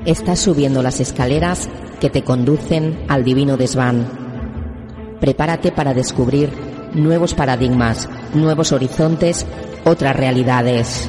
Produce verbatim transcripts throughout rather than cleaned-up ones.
Estás subiendo las escaleras que te conducen al divino desván. Prepárate para descubrir nuevos paradigmas, nuevos horizontes, otras realidades.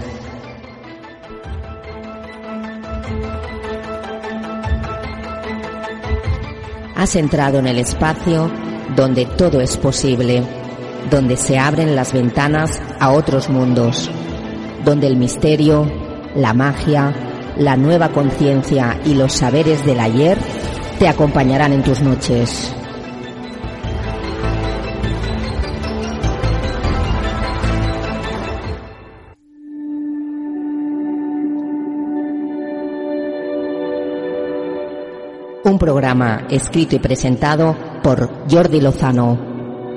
Has entrado en el espacio donde todo es posible, donde se abren las ventanas a otros mundos, donde el misterio, la magia, la nueva conciencia y los saberes del ayer te acompañarán en tus noches. Un programa escrito y presentado por Jordi Lozano.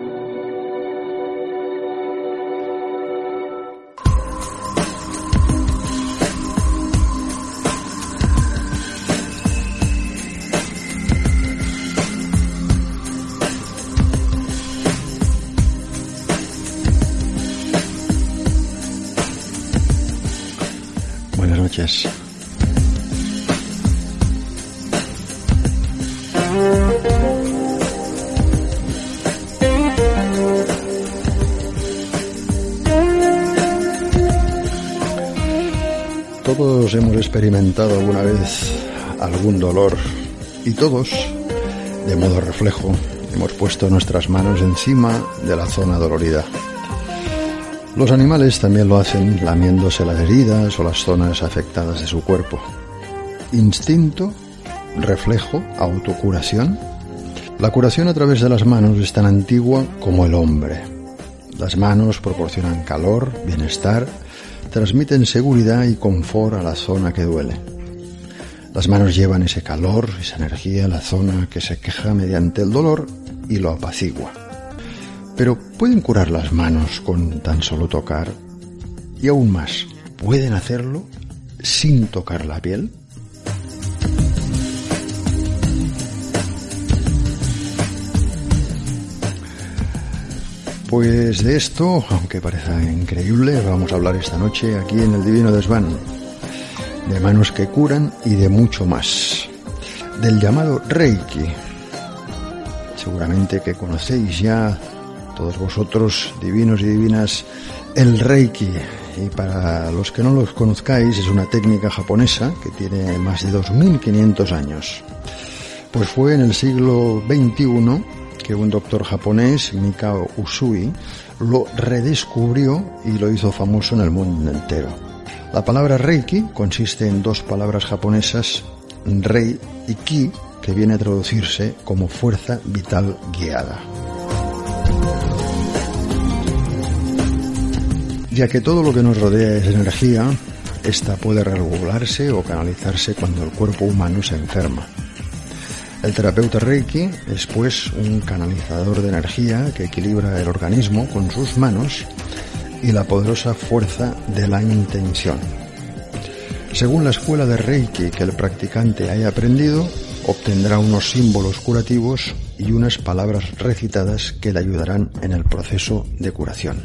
Buenas noches. Todos hemos experimentado alguna vez algún dolor y todos, de modo reflejo, hemos puesto nuestras manos encima de la zona dolorida. Los animales también lo hacen lamiéndose las heridas o las zonas afectadas de su cuerpo. Instinto, reflejo, autocuración. La curación a través de las manos es tan antigua como el hombre. Las manos proporcionan calor, bienestar, transmiten seguridad y confort a la zona que duele. Las manos llevan ese calor, esa energía a la zona que se queja mediante el dolor y lo apacigua. Pero ¿pueden curar las manos con tan solo tocar? Y aún más, ¿pueden hacerlo sin tocar la piel? Pues de esto, aunque parezca increíble, vamos a hablar esta noche aquí en el Divino Desván. De manos que curan y de mucho más. Del llamado Reiki. Seguramente que conocéis ya, todos vosotros, divinos y divinas, el Reiki. Y para los que no los conozcáis, es una técnica japonesa que tiene más de dos mil quinientos años. Pues fue en el siglo veintiuno que un doctor japonés, Mikao Usui, lo redescubrió y lo hizo famoso en el mundo entero. La palabra Reiki consiste en dos palabras japonesas, Rei y Ki, que viene a traducirse como fuerza vital guiada. Ya que todo lo que nos rodea es energía, esta puede regularse o canalizarse cuando el cuerpo humano se enferma. El terapeuta Reiki es pues un canalizador de energía que equilibra el organismo con sus manos y la poderosa fuerza de la intención. Según la escuela de Reiki que el practicante haya aprendido, obtendrá unos símbolos curativos y unas palabras recitadas que le ayudarán en el proceso de curación.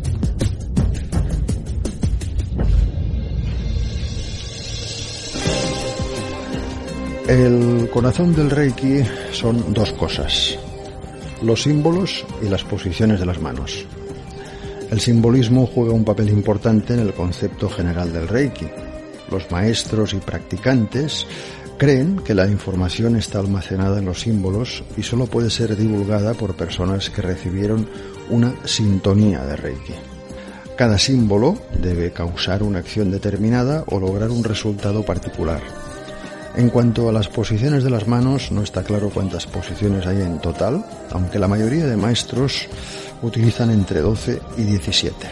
El corazón del Reiki son dos cosas: los símbolos y las posiciones de las manos. El simbolismo juega un papel importante en el concepto general del Reiki. Los maestros y practicantes creen que la información está almacenada en los símbolos y solo puede ser divulgada por personas que recibieron una sintonía de Reiki. Cada símbolo debe causar una acción determinada o lograr un resultado particular. En cuanto a las posiciones de las manos, no está claro cuántas posiciones hay en total, aunque la mayoría de maestros utilizan entre doce y diecisiete.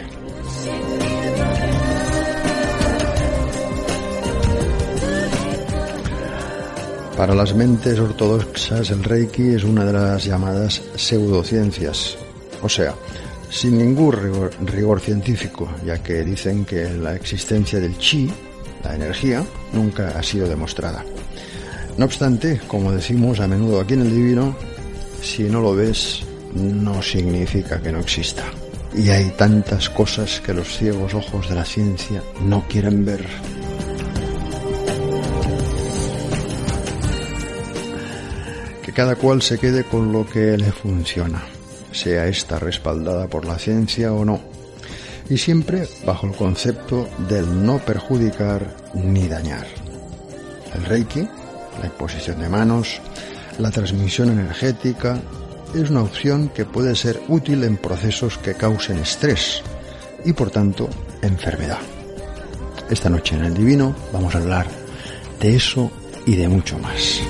Para las mentes ortodoxas, el Reiki es una de las llamadas pseudociencias, o sea, sin ningún rigor, rigor científico, ya que dicen que la existencia del chi, la energía, nunca ha sido demostrada. No obstante, como decimos a menudo aquí en el Divino, si no lo ves, no significa que no exista. Y hay tantas cosas que los ciegos ojos de la ciencia no quieren ver. cada cual se quede con lo que le funciona, sea esta respaldada por la ciencia o no, y siempre bajo el concepto del no perjudicar ni dañar. El Reiki, la imposición de manos, la transmisión energética, es una opción que puede ser útil en procesos que causen estrés y por tanto enfermedad. Esta noche en El Divino vamos a hablar de eso y de mucho más.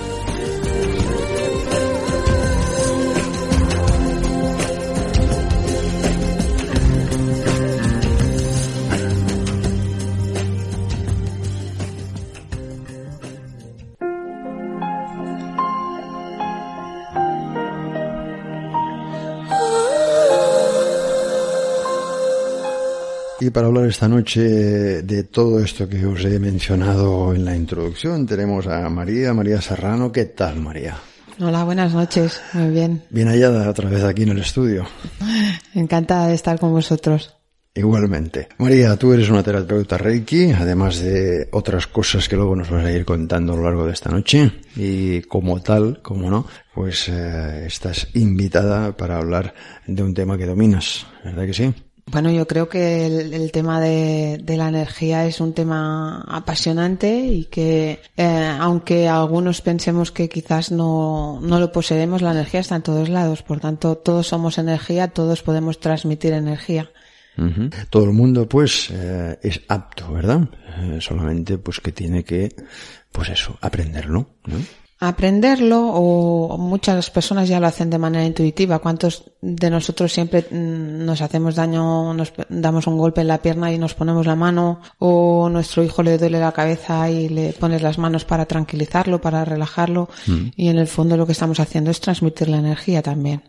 Y para hablar esta noche de todo esto que os he mencionado en la introducción, tenemos a María, María Serrano. ¿Qué tal, María? Hola, buenas noches. Muy bien. Bien hallada otra vez aquí en el estudio. Encantada de estar con vosotros. Igualmente. María, tú eres una terapeuta Reiki, además de otras cosas que luego nos vas a ir contando a lo largo de esta noche. Y como tal, como no, pues eh, estás invitada para hablar de un tema que dominas, ¿verdad que sí? Bueno, yo creo que el, el tema de, de la energía es un tema apasionante y que, eh, aunque algunos pensemos que quizás no, no lo poseemos, la energía está en todos lados. Por tanto, todos somos energía, todos podemos transmitir energía. Uh-huh. Todo el mundo, pues, eh, es apto, ¿verdad? Eh, solamente, pues, que tiene que, pues eso, aprenderlo, ¿no? Aprenderlo, o muchas personas ya lo hacen de manera intuitiva. ¿Cuántos de nosotros siempre nos hacemos daño, nos damos un golpe en la pierna y nos ponemos la mano, o nuestro hijo le duele la cabeza y le pones las manos para tranquilizarlo, para relajarlo? Mm. Y en el fondo lo que estamos haciendo es transmitir la energía también.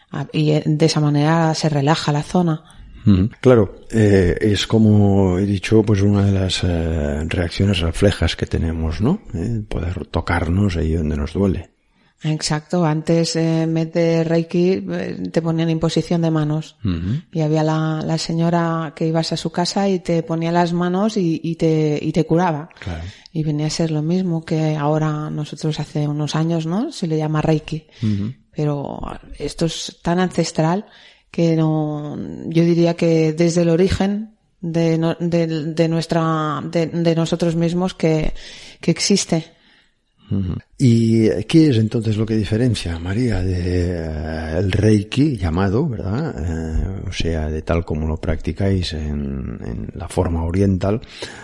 Y de esa manera se relaja la zona. Claro, eh, es como he dicho, pues una de las eh, reacciones reflejas que tenemos, ¿no? Eh, poder tocarnos ahí donde nos duele. Exacto, antes eh, en vez de Reiki eh, te ponían imposición de manos. Uh-huh. Y había la, la señora que ibas a su casa y te ponía las manos y, y te y te curaba. Claro. Y venía a ser lo mismo que ahora nosotros hace unos años, ¿no? Se le llama Reiki. Uh-huh. Pero esto es tan ancestral que no, yo diría que desde el origen de, no, de, de nuestra, de, de nosotros mismos que, que existe. Uh-huh. ¿Y qué es entonces lo que diferencia, María, de uh, el Reiki llamado, verdad? Uh, o sea, de tal como lo practicáis en, en la forma oriental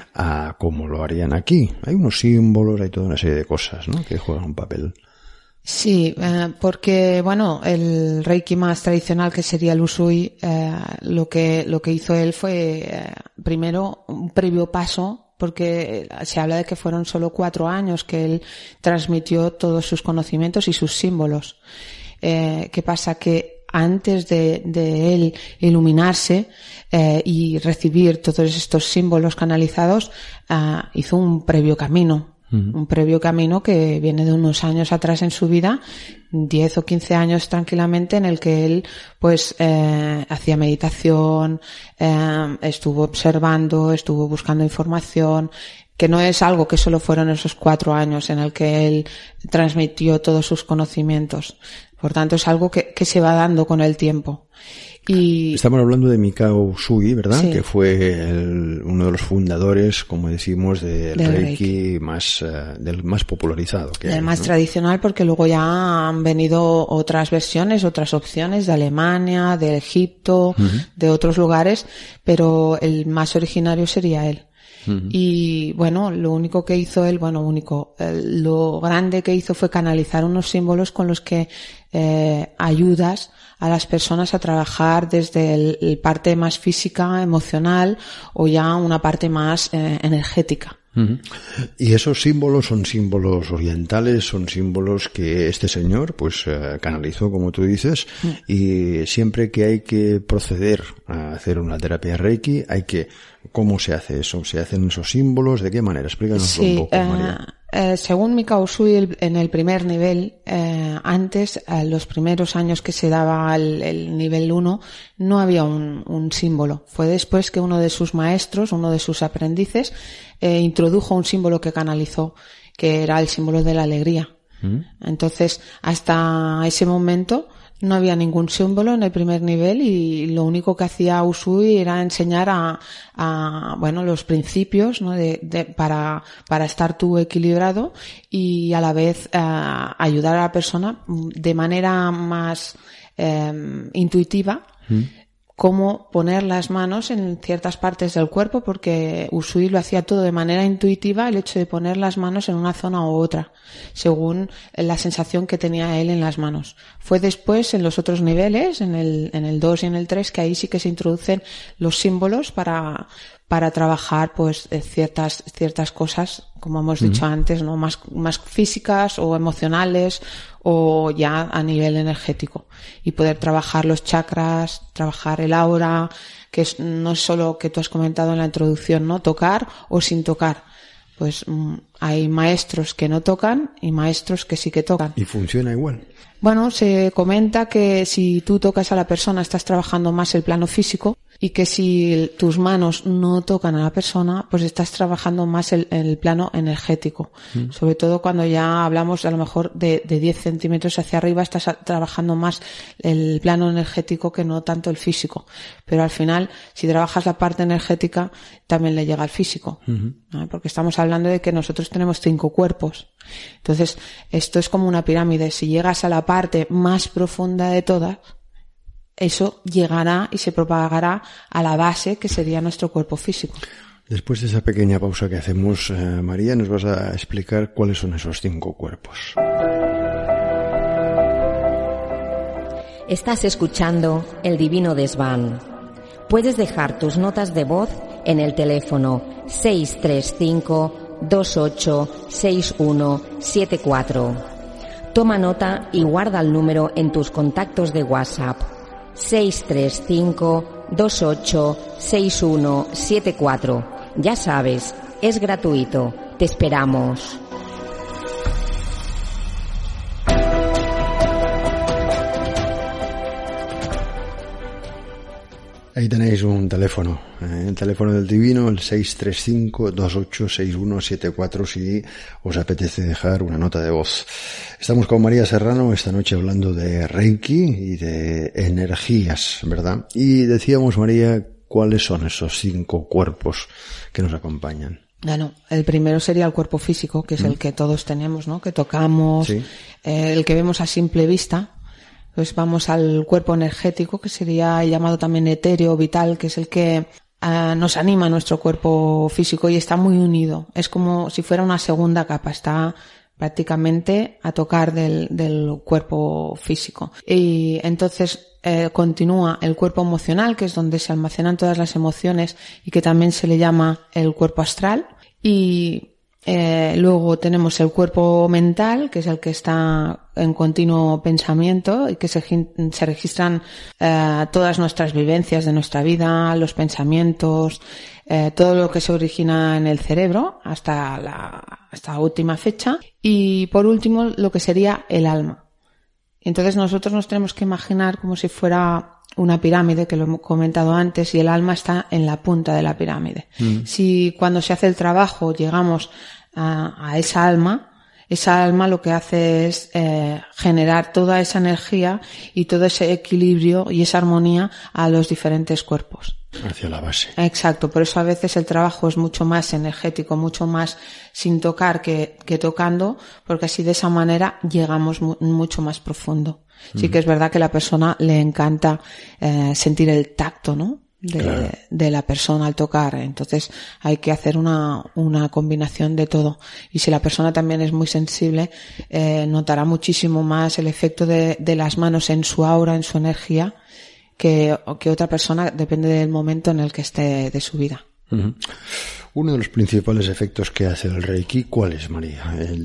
a como lo harían aquí? Hay unos símbolos, hay toda una serie de cosas, ¿no?, que juegan un papel. Sí, eh, porque, bueno, el Reiki más tradicional, que sería el Usui, eh, lo que, lo que hizo él fue, eh, primero, un previo paso, porque se habla de que fueron solo cuatro años que él transmitió todos sus conocimientos y sus símbolos. Eh, ¿qué pasa? Que antes de, de él iluminarse, eh, y recibir todos estos símbolos canalizados, eh, hizo un previo camino. Un previo camino que viene de unos años atrás en su vida, diez o quince años tranquilamente, en el que él pues eh, hacía meditación, eh, estuvo observando, estuvo buscando información, que no es algo que solo fueron esos cuatro años en el que él transmitió todos sus conocimientos. Por tanto, es algo que, que se va dando con el tiempo. Y estamos hablando de Mikao Usui, ¿verdad? Sí. Que fue el, uno de los fundadores, como decimos, del, del Reiki, Reiki más uh, del más popularizado que del hay, más ¿no? tradicional, porque luego ya han venido otras versiones, otras opciones de Alemania, de Egipto, uh-huh. de otros lugares, pero el más originario sería él. Uh-huh. Y bueno, lo único que hizo él, bueno, único, eh, lo grande que hizo fue canalizar unos símbolos con los que eh, ayudas a las personas a trabajar desde el, el parte más física, emocional, o ya una parte más eh, energética. Uh-huh. Y esos símbolos son símbolos orientales, son símbolos que este señor pues eh, canalizó, como tú dices, uh-huh. y siempre que hay que proceder a hacer una terapia Reiki, hay que, ¿cómo se hace eso? ¿Se hacen esos símbolos? ¿De qué manera? Explícanos sí, un poco, uh, María. Eh, según Mikao Usui, en el primer nivel, eh, antes, eh, los primeros años que se daba el, el nivel uno, no había un, un símbolo. Fue después que uno de sus maestros, uno de sus aprendices, eh, introdujo un símbolo que canalizó, que era el símbolo de la alegría. ¿Mm? Entonces, hasta ese momento no había ningún símbolo en el primer nivel y lo único que hacía Usui era enseñar a, a bueno, los principios, ¿no? de, de, para, para estar tú equilibrado y a la vez eh, ayudar a la persona de manera más eh, intuitiva. ¿Mm? Cómo poner las manos en ciertas partes del cuerpo, porque Usui lo hacía todo de manera intuitiva, el hecho de poner las manos en una zona u otra, según la sensación que tenía él en las manos. Fue después, en los otros niveles, en el, en el dos y en el tres, que ahí sí que se introducen los símbolos para, para trabajar, pues, ciertas, ciertas cosas, como hemos dicho uh-huh. antes, ¿no? Más, más físicas o emocionales, o ya a nivel energético, y poder trabajar los chakras, trabajar el aura, que es, no es solo que tú has comentado en la introducción, ¿no? Tocar o sin tocar. Pues mmm, hay maestros que no tocan y maestros que sí que tocan. ¿Y funciona igual? Bueno, se comenta que si tú tocas a la persona estás trabajando más el plano físico, y que si tus manos no tocan a la persona, pues estás trabajando más el, el plano energético. Mm. Sobre todo cuando ya hablamos a lo mejor de, de diez centímetros hacia arriba, estás a, trabajando más el plano energético que no tanto el físico. Pero al final, si trabajas la parte energética, también le llega al físico. Mm-hmm. ¿no? Porque estamos hablando de que nosotros tenemos cinco cuerpos. Entonces, esto es como una pirámide. Si llegas a la parte más profunda de todas, eso llegará y se propagará a la base, que sería nuestro cuerpo físico. Después de esa pequeña pausa que hacemos, eh, María, nos vas a explicar cuáles son esos cinco cuerpos. Estás escuchando El Divino Desván. Puedes dejar tus notas de voz en el teléfono seis tres cinco, dos ocho seis uno siete cuatro. Toma nota y guarda el número en tus contactos de WhatsApp. seis tres cinco, dos ocho seis uno siete cuatro. Ya sabes, es gratuito. Te esperamos. Ahí tenéis un teléfono, eh, el teléfono del Divino, el seis tres cinco, dos ocho seis uno siete cuatro, si os apetece dejar una nota de voz. Estamos con María Serrano esta noche hablando de Reiki y de energías, ¿verdad? Y decíamos, María, ¿cuáles son esos cinco cuerpos que nos acompañan? Bueno, el primero sería el cuerpo físico, que es ¿Mm? el que todos tenemos, ¿no? Que tocamos, ¿sí? eh, el que vemos a simple vista. Pues vamos al cuerpo energético, que sería llamado también etéreo, vital, que es el que uh, nos anima a nuestro cuerpo físico y está muy unido. Es como si fuera una segunda capa, está prácticamente a tocar del, del cuerpo físico. Y entonces eh, continúa el cuerpo emocional, que es donde se almacenan todas las emociones y que también se le llama el cuerpo astral. Y Eh, luego tenemos el cuerpo mental, que es el que está en continuo pensamiento y que se, se registran eh, todas nuestras vivencias de nuestra vida, los pensamientos, eh, todo lo que se origina en el cerebro hasta la, hasta la última fecha. Y por último, lo que sería el alma. Entonces nosotros nos tenemos que imaginar como si fuera una pirámide, que lo hemos comentado antes, y el alma está en la punta de la pirámide. Mm. Si cuando se hace el trabajo llegamos a, a esa alma, esa alma lo que hace es eh, generar toda esa energía y todo ese equilibrio y esa armonía a los diferentes cuerpos. Hacia la base. Exacto, por eso a veces el trabajo es mucho más energético, mucho más sin tocar que, que tocando, porque así de esa manera llegamos mu- mucho más profundo. Sí que es verdad que a la persona le encanta eh, sentir el tacto, ¿no? De, claro. de la persona al tocar. Entonces hay que hacer una, una combinación de todo. Y si la persona también es muy sensible, eh, notará muchísimo más el efecto de, de las manos en su aura, en su energía, que, que otra persona, depende del momento en el que esté de su vida. Uh-huh. Uno de los principales efectos que hace el Reiki, ¿cuál es, María? El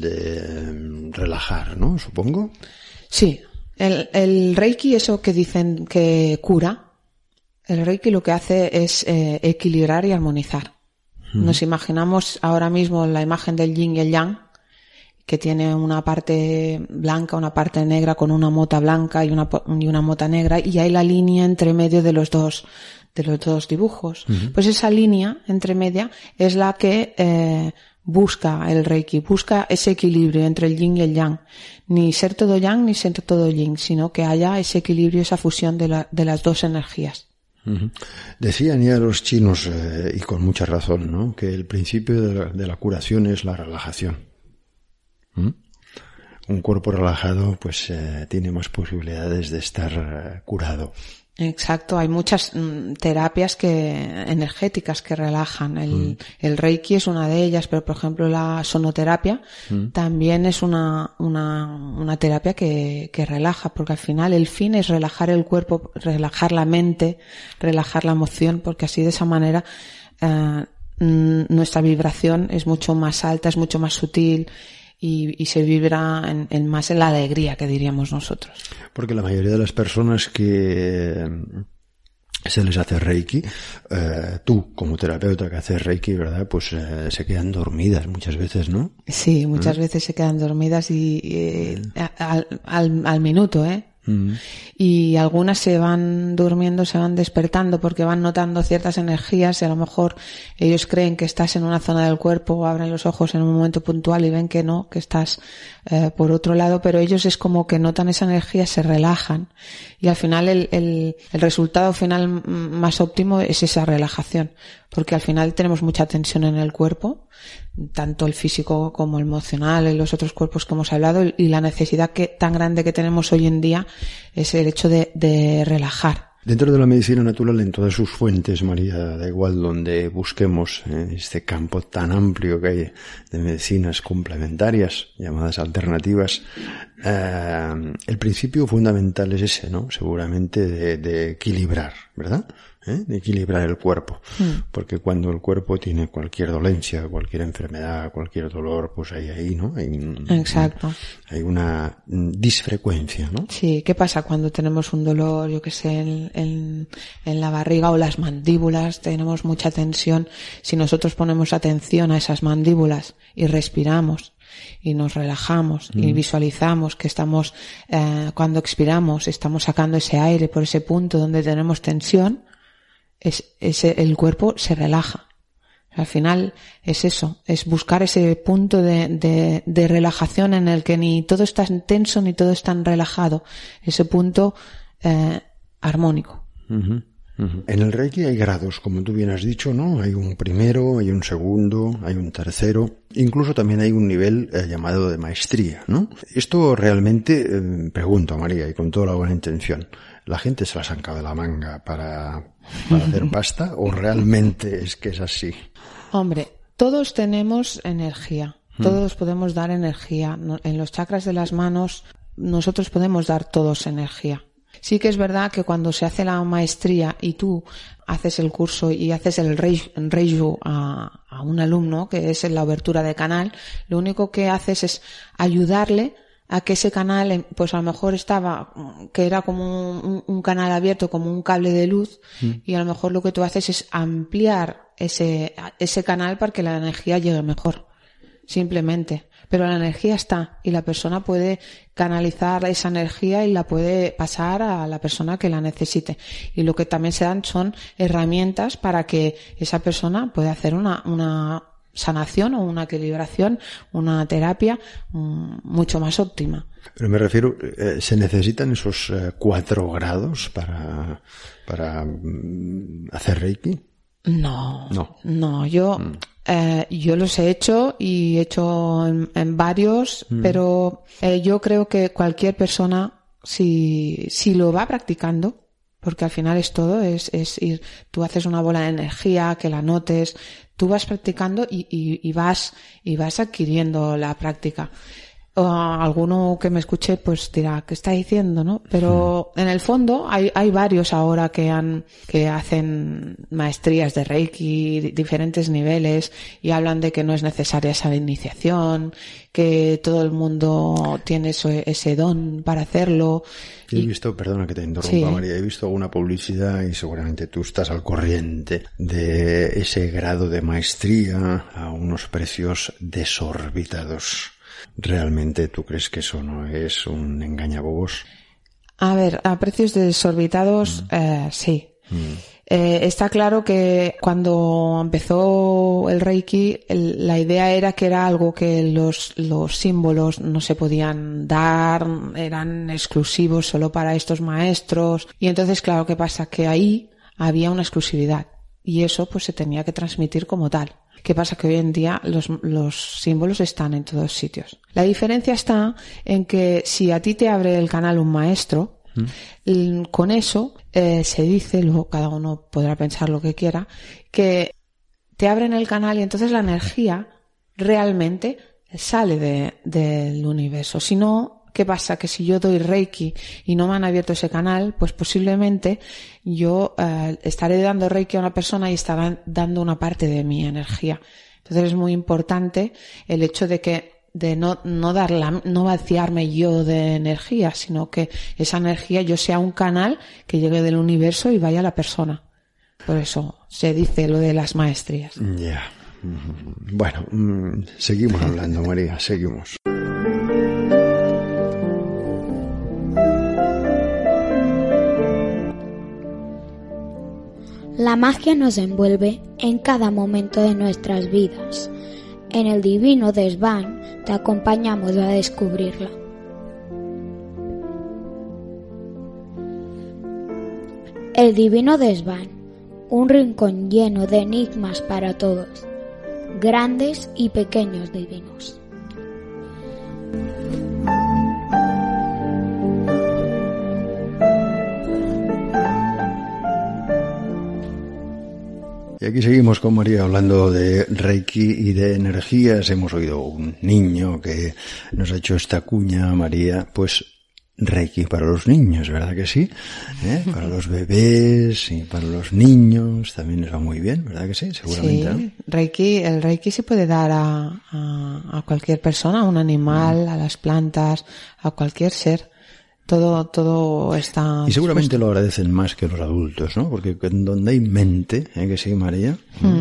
de relajar, ¿no? Supongo. Sí. El, el Reiki, eso que dicen que cura, el Reiki lo que hace es eh, equilibrar y armonizar. Mm. Nos imaginamos ahora mismo la imagen del yin y el yang, que tiene una parte blanca, una parte negra con una mota blanca y una, y una mota negra, y hay la línea entre medio de los dos, de los dos dibujos. Uh-huh. Pues esa línea entre media es la que eh, busca el Reiki, busca ese equilibrio entre el yin y el yang. Ni ser todo yang ni ser todo yin, sino que haya ese equilibrio, esa fusión de, la, de las dos energías. Uh-huh. Decían ya los chinos, eh, y con mucha razón, ¿no?, que el principio de la, de la curación es la relajación. ¿Mm? Un cuerpo relajado pues eh, tiene más posibilidades de estar eh, curado. Exacto, hay muchas mm, terapias que energéticas que relajan. El, mm. el Reiki es una de ellas, pero por ejemplo la sonoterapia mm. también es una, una, una terapia que, que relaja, porque al final el fin es relajar el cuerpo, relajar la mente, relajar la emoción, porque así de esa manera eh, mm, nuestra vibración es mucho más alta, es mucho más sutil. Y, y se vibra en, en más en la alegría, que diríamos nosotros. Porque la mayoría de las personas que se les hace Reiki, eh, tú como terapeuta que haces Reiki, ¿verdad?, pues eh, se quedan dormidas muchas veces, ¿no? Sí, muchas ¿Eh? veces se quedan dormidas y eh, al, al, al minuto, ¿eh? Mm. Y algunas se van durmiendo, se van despertando porque van notando ciertas energías y a lo mejor ellos creen que estás en una zona del cuerpo o abren los ojos en un momento puntual y ven que no, que estás eh, por otro lado, pero ellos es como que notan esa energía, se relajan y al final el, el, el resultado final más óptimo es esa relajación, porque al final tenemos mucha tensión en el cuerpo, tanto el físico como el emocional, en los otros cuerpos que hemos hablado, y la necesidad que tan grande que tenemos hoy en día es el hecho de, de relajar. Dentro de la medicina natural, en todas sus fuentes, María, da igual donde busquemos en este campo tan amplio que hay de medicinas complementarias, llamadas alternativas, eh, el principio fundamental es ese, ¿no? Seguramente de, de equilibrar, ¿verdad? ¿Eh? De equilibrar el cuerpo, mm. porque cuando el cuerpo tiene cualquier dolencia, cualquier enfermedad, cualquier dolor, pues hay ahí, ¿no? Hay un, Exacto. Hay una disfrecuencia, ¿no? Sí, ¿qué pasa cuando tenemos un dolor, yo qué sé, en, en, en la barriga o las mandíbulas, tenemos mucha tensión? Si nosotros ponemos atención a esas mandíbulas y respiramos y nos relajamos mm. y visualizamos que estamos, eh, cuando expiramos, estamos sacando ese aire por ese punto donde tenemos tensión, es, ese, el cuerpo se relaja. Al final es eso, es buscar ese punto de, de, de relajación en el que ni todo es tan tenso ni todo es tan relajado, ese punto eh, armónico. Uh-huh, uh-huh. En el Reiki hay grados, como tú bien has dicho, ¿no? Hay un primero, hay un segundo, hay un tercero, incluso también hay un nivel eh, llamado de maestría, ¿no? Esto realmente, eh, pregunto a María, y con toda la buena intención, ¿la gente se la saca de la manga para, para hacer pasta o realmente es que es así? Hombre, todos tenemos energía, todos mm. podemos dar energía. En los chakras de las manos nosotros podemos dar todos energía. Sí que es verdad que cuando se hace la maestría y tú haces el curso y haces el Reiju a, a un alumno, que es la abertura de canal, lo único que haces es ayudarle a que ese canal, pues a lo mejor estaba, que era como un, un canal abierto, como un cable de luz, mm. y a lo mejor lo que tú haces es ampliar ese, ese canal para que la energía llegue mejor. Simplemente. Pero la energía está y la persona puede canalizar esa energía y la puede pasar a la persona que la necesite. Y lo que también se dan son herramientas para que esa persona pueda hacer una, una sanación o una equilibración, una terapia um, mucho más óptima. Pero me refiero, eh, ¿se necesitan esos eh, cuatro grados para, para um, hacer Reiki? No, no, no, yo, mm. eh, yo los he hecho y he hecho en, en varios, mm. pero eh, yo creo que cualquier persona, si, si lo va practicando, porque al final es todo, es, es ir, tú haces una bola de energía, que la notes, tú vas practicando y, y, y vas, y vas adquiriendo la práctica. O alguno que me escuche pues dirá, ¿qué está diciendo, no? Pero en el fondo hay, hay varios ahora que han, que hacen maestrías de Reiki, diferentes niveles, y hablan de que no es necesaria esa iniciación, que todo el mundo tiene ese, ese don para hacerlo. He y... visto, perdona que te interrumpa, sí. María, he visto alguna publicidad y seguramente tú estás al corriente de ese grado de maestría a unos precios desorbitados. ¿Realmente tú crees que eso no es un engañabobos? A ver, a precios desorbitados, mm. eh, sí. Mm. Eh, está claro que cuando empezó el Reiki, el, la idea era que era algo que los, los símbolos no se podían dar, eran exclusivos solo para estos maestros. Y entonces, claro, ¿qué pasa? Que ahí había una exclusividad. Y eso pues se tenía que transmitir como tal. ¿Qué pasa? Que hoy en día los, los símbolos están en todos sitios. La diferencia está en que si a ti te abre el canal un maestro, ¿Mm? con eso eh, se dice, luego cada uno podrá pensar lo que quiera, que te abren el canal y entonces la energía realmente sale de, del universo. Si no, ¿qué pasa? Que si yo doy Reiki y no me han abierto ese canal, pues posiblemente yo eh, estaré dando Reiki a una persona y estarán dando una parte de mi energía. Entonces es muy importante el hecho de que de no, no darla, no vaciarme yo de energía, sino que esa energía yo sea un canal que llegue del universo y vaya a la persona. Por eso se dice lo de las maestrías. Ya. Yeah. Bueno, mmm, seguimos hablando, María, seguimos. La magia nos envuelve en cada momento de nuestras vidas. En el Divino Desván te acompañamos a descubrirla. El Divino Desván, un rincón lleno de enigmas para todos, grandes y pequeños divinos. Y aquí seguimos con María hablando de Reiki y de energías. Hemos oído un niño que nos ha hecho esta cuña, María, pues Reiki para los niños, ¿verdad que sí? ¿Eh? Para los bebés y para los niños también les va muy bien, ¿verdad que sí? Seguramente. Sí, ¿no? Reiki, el Reiki se puede dar a, a, a cualquier persona, a un animal, a las plantas, a cualquier ser. Todo, todo está... Y seguramente dispuesto. lo agradecen más que los adultos, ¿no? Porque donde hay mente, ¿eh? Que sí, María,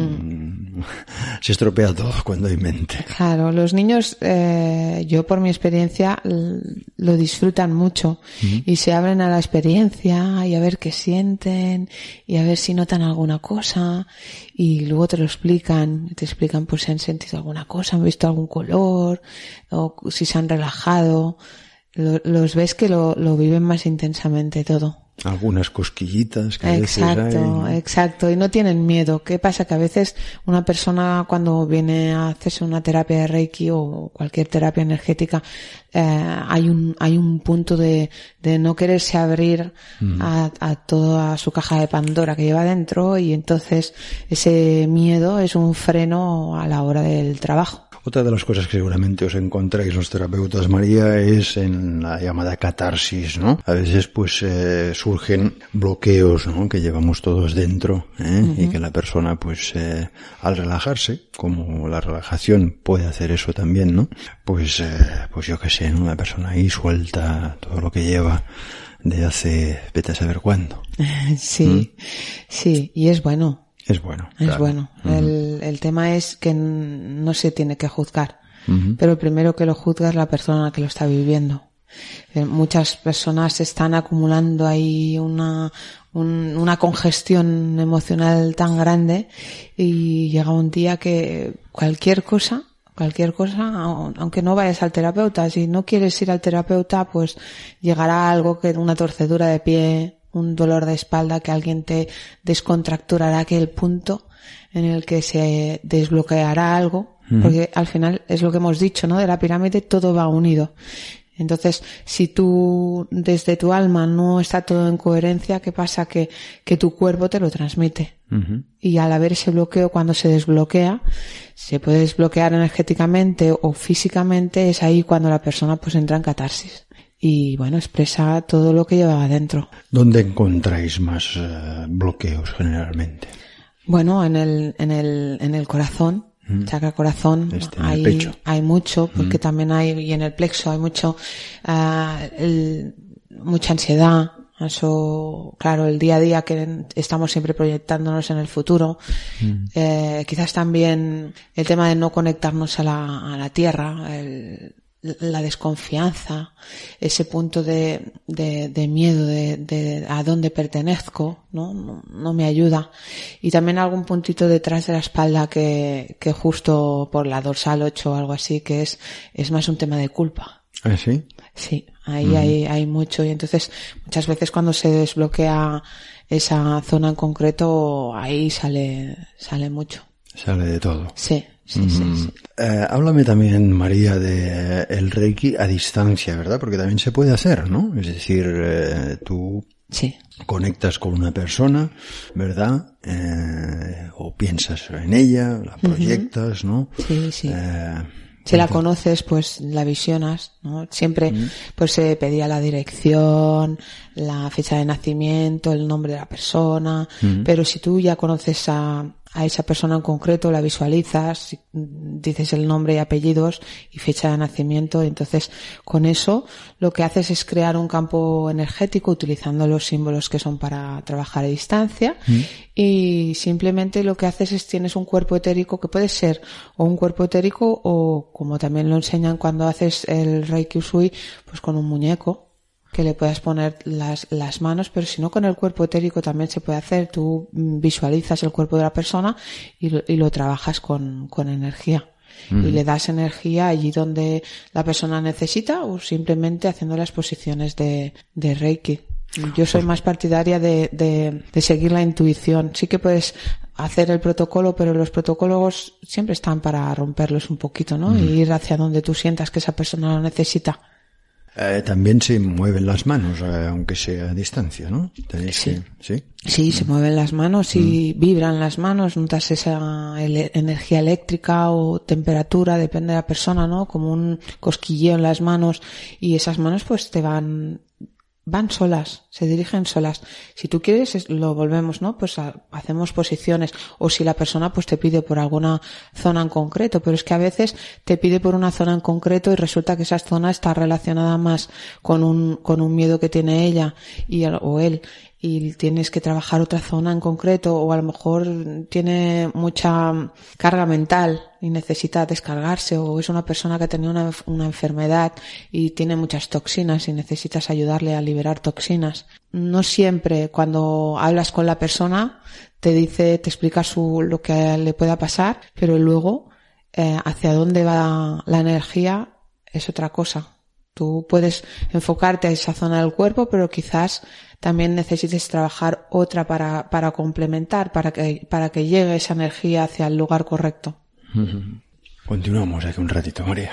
mm. se estropea todo cuando hay mente. Claro, los niños, eh, yo por mi experiencia, lo disfrutan mucho mm. y se abren a la experiencia y a ver qué sienten y a ver si notan alguna cosa y luego te lo explican, te explican pues si han sentido alguna cosa, han visto algún color o si se han relajado. Los ves que lo, lo viven más intensamente todo. Algunas cosquillitas que a exacto, veces hay. Exacto, y no tienen miedo. ¿Qué pasa? Que a veces una persona cuando viene a hacerse una terapia de Reiki o cualquier terapia energética, eh, hay un hay un punto de, de no quererse abrir mm. a, a toda su caja de Pandora que lleva dentro y entonces ese miedo es un freno a la hora del trabajo. Otra de las cosas que seguramente os encontráis los terapeutas, María, es en la llamada catarsis, ¿no? A veces pues eh, surgen bloqueos, ¿no? Que llevamos todos dentro, ¿eh? Uh-huh. Y que la persona pues eh, al relajarse, como la relajación puede hacer eso también, ¿no? Pues, eh, pues yo qué sé, ¿no? La persona ahí suelta todo lo que lleva de hace vete a saber cuándo. Sí, ¿Mm? Sí, y es bueno. Es bueno. Es claro. bueno. Uh-huh. El, el tema es que no se tiene que juzgar. Uh-huh. Pero el primero que lo juzga es la persona que lo está viviendo. Eh, muchas personas están acumulando ahí una, un, una congestión emocional tan grande y llega un día que cualquier cosa, cualquier cosa, aunque no vayas al terapeuta, si no quieres ir al terapeuta, pues llegará algo que una torcedura de pie, un dolor de espalda, que alguien te descontracturará aquel punto en el que se desbloqueará algo, mm. porque al final es lo que hemos dicho, ¿no? De la pirámide todo va unido. Entonces, si tú, desde tu alma no está todo en coherencia, ¿qué pasa? Que, que tu cuerpo te lo transmite. Uh-huh. Y al haber ese bloqueo, cuando se desbloquea, se puede desbloquear energéticamente o físicamente, es ahí cuando la persona pues entra en catarsis. Y bueno, expresa todo lo que lleva adentro. ¿Dónde encontráis más uh, bloqueos generalmente? Bueno, en el, en el, en el corazón, mm. chakra corazón, este, hay, el pecho. hay mucho, porque mm. también hay, y en el plexo hay mucho, uh, el, mucha ansiedad. Eso, claro, el día a día que estamos siempre proyectándonos en el futuro. Mm. Eh, quizás también el tema de no conectarnos a la, a la tierra, el, la desconfianza, ese punto de, de, de miedo de, de a dónde pertenezco, ¿no? ¿no? No me ayuda. Y también algún puntito detrás de la espalda que, que justo por la dorsal ocho o algo así, que es, es más un tema de culpa. ¿Ah, sí? Sí, ahí uh-huh. hay, hay mucho. Y entonces, muchas veces cuando se desbloquea esa zona en concreto, ahí sale, sale mucho. Sale de todo. Sí. Sí, mm. sí, sí. Eh, háblame también, María, de el Reiki a distancia, ¿verdad? Porque también se puede hacer, ¿no? Es decir, eh, tú sí. conectas con una persona, ¿verdad? Eh, o piensas en ella, la proyectas, uh-huh. ¿no? Sí, sí. Eh, si la conoces, pues la visionas, ¿no? Siempre, uh-huh. pues se pedía la dirección, la fecha de nacimiento, el nombre de la persona, uh-huh. pero si tú ya conoces a a esa persona en concreto, la visualizas, dices el nombre y apellidos y fecha de nacimiento, y entonces con eso lo que haces es crear un campo energético utilizando los símbolos que son para trabajar a distancia mm. y simplemente lo que haces es tienes un cuerpo etérico que puede ser o un cuerpo etérico o, como también lo enseñan cuando haces el Reiki Usui, pues con un muñeco que le puedas poner las, las manos, pero si no con el cuerpo etérico también se puede hacer. Tú visualizas el cuerpo de la persona y lo, y lo trabajas con, con energía. Mm. Y le das energía allí donde la persona necesita o simplemente haciendo las posiciones de, de Reiki. Yo soy más partidaria de, de, de seguir la intuición. Sí que puedes hacer el protocolo, pero los protocolos siempre están para romperlos un poquito, ¿no? Mm. Y ir hacia donde tú sientas que esa persona lo necesita. Eh, también se mueven las manos, eh, aunque sea a distancia, ¿no? Tenéis sí. Que, sí. Sí, mm. se mueven las manos y mm. vibran las manos, notas esa ele- energía eléctrica o temperatura, depende de la persona, ¿no? Como un cosquilleo en las manos y esas manos pues te van... van solas, se dirigen solas. Si tú quieres, lo volvemos, ¿no? Pues a, hacemos posiciones. O si la persona pues te pide por alguna zona en concreto, pero es que a veces te pide por una zona en concreto y resulta que esa zona está relacionada más con un, con un miedo que tiene ella y, o él. Y tienes que trabajar otra zona en concreto, o a lo mejor tiene mucha carga mental y necesita descargarse, o es una persona que ha tenido una, una enfermedad y tiene muchas toxinas y necesitas ayudarle a liberar toxinas. No siempre cuando hablas con la persona te dice, te explica su, lo que le pueda pasar, pero luego eh, hacia dónde va la energía es otra cosa. Tú puedes enfocarte a esa zona del cuerpo, pero quizás también necesites trabajar otra para, para complementar, para que, para que llegue esa energía hacia el lugar correcto. Uh-huh. Continuamos aquí un ratito, María.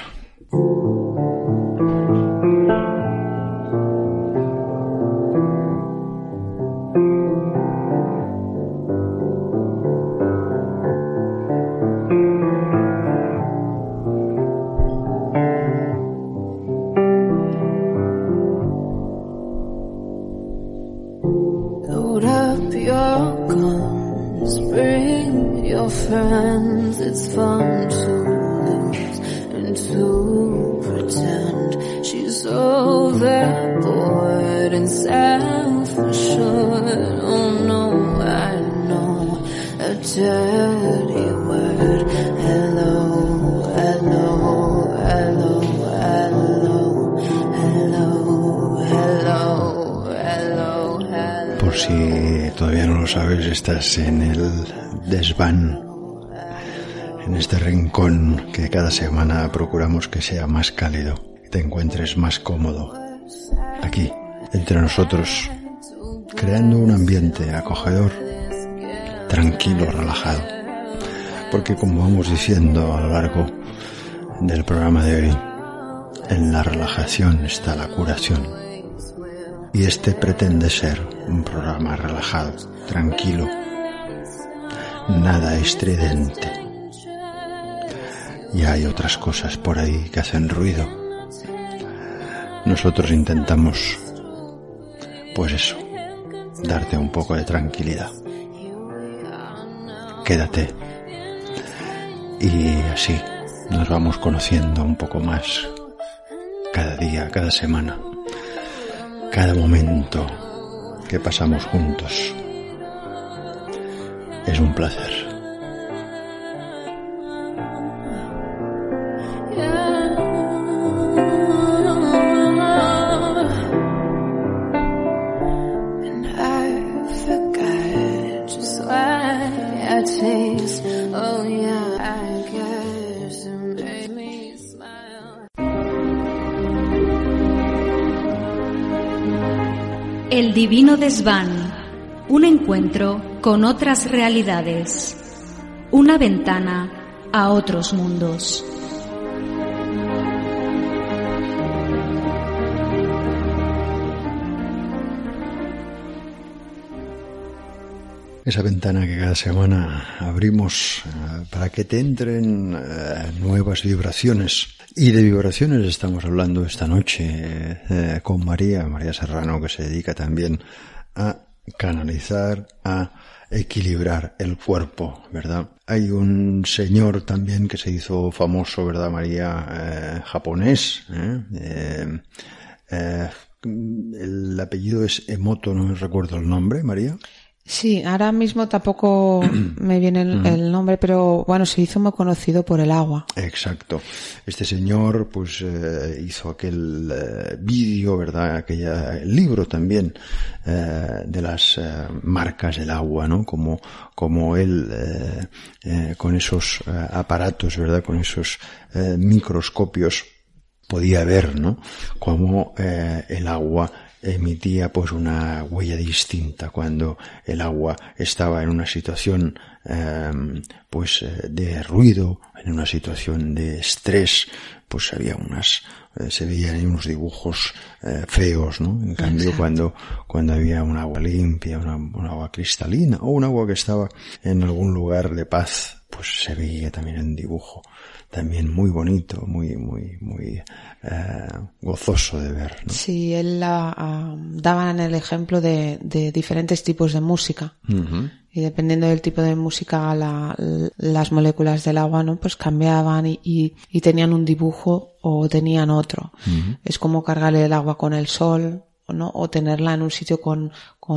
Friends, it's fun to lose and to pretend she's so very bored and self-assured. Oh no, I know a dirty word. Hello, hello, hello, hello, hello, hello, hello, hello. Por si todavía no lo sabes, estás en el desván, en este rincón que cada semana procuramos que sea más cálido, que te encuentres más cómodo, aquí, entre nosotros, creando un ambiente acogedor, tranquilo, relajado. Porque como vamos diciendo a lo largo del programa de hoy, en la relajación está la curación. Y este pretende ser un programa relajado, tranquilo, nada estridente. Y hay otras cosas por ahí que hacen ruido. Nosotros intentamos, pues eso, darte un poco de tranquilidad. Quédate. Y así nos vamos conociendo un poco más cada día, cada semana, cada momento que pasamos juntos. Es un placer. Yeah. taste. Oh yeah, I guess it made me smile. El Divino Desván, un encuentro con otras realidades, una ventana a otros mundos. Esa ventana que cada semana abrimos uh, para que te entren uh, nuevas vibraciones. Y de vibraciones estamos hablando esta noche uh, con María, María Serrano, que se dedica también a canalizar, a equilibrar el cuerpo, ¿verdad? Hay un señor también que se hizo famoso, ¿verdad, María? Eh, japonés, ¿eh? Eh, eh, el apellido es Emoto, no recuerdo el nombre, María. Sí, ahora mismo tampoco me viene el, el nombre, pero bueno, se hizo muy conocido por el agua. Exacto. Este señor pues eh, hizo aquel eh, vídeo, ¿verdad? Aquella el libro también eh, de las eh, marcas del agua, ¿no? Como como él eh, eh, con esos eh, aparatos, ¿verdad? Con esos eh, microscopios podía ver, ¿no? Cómo eh, el agua emitía pues una huella distinta cuando el agua estaba en una situación eh, pues de ruido, en una situación de estrés, pues había unas eh, se veían unos dibujos eh, feos, ¿no? En cambio, Exacto. cuando cuando había un agua limpia, una, un agua cristalina o un agua que estaba en algún lugar de paz, pues se veía también en dibujo. También muy bonito, muy, muy, muy eh, gozoso de ver, ¿no? Sí, él uh, daban el ejemplo de, de diferentes tipos de música. Uh-huh. Y dependiendo del tipo de música, la, las moléculas del agua, ¿no? Pues cambiaban y, y, y tenían un dibujo o tenían otro. Uh-huh. Es como cargarle el agua con el sol, ¿no? O tenerla en un sitio con,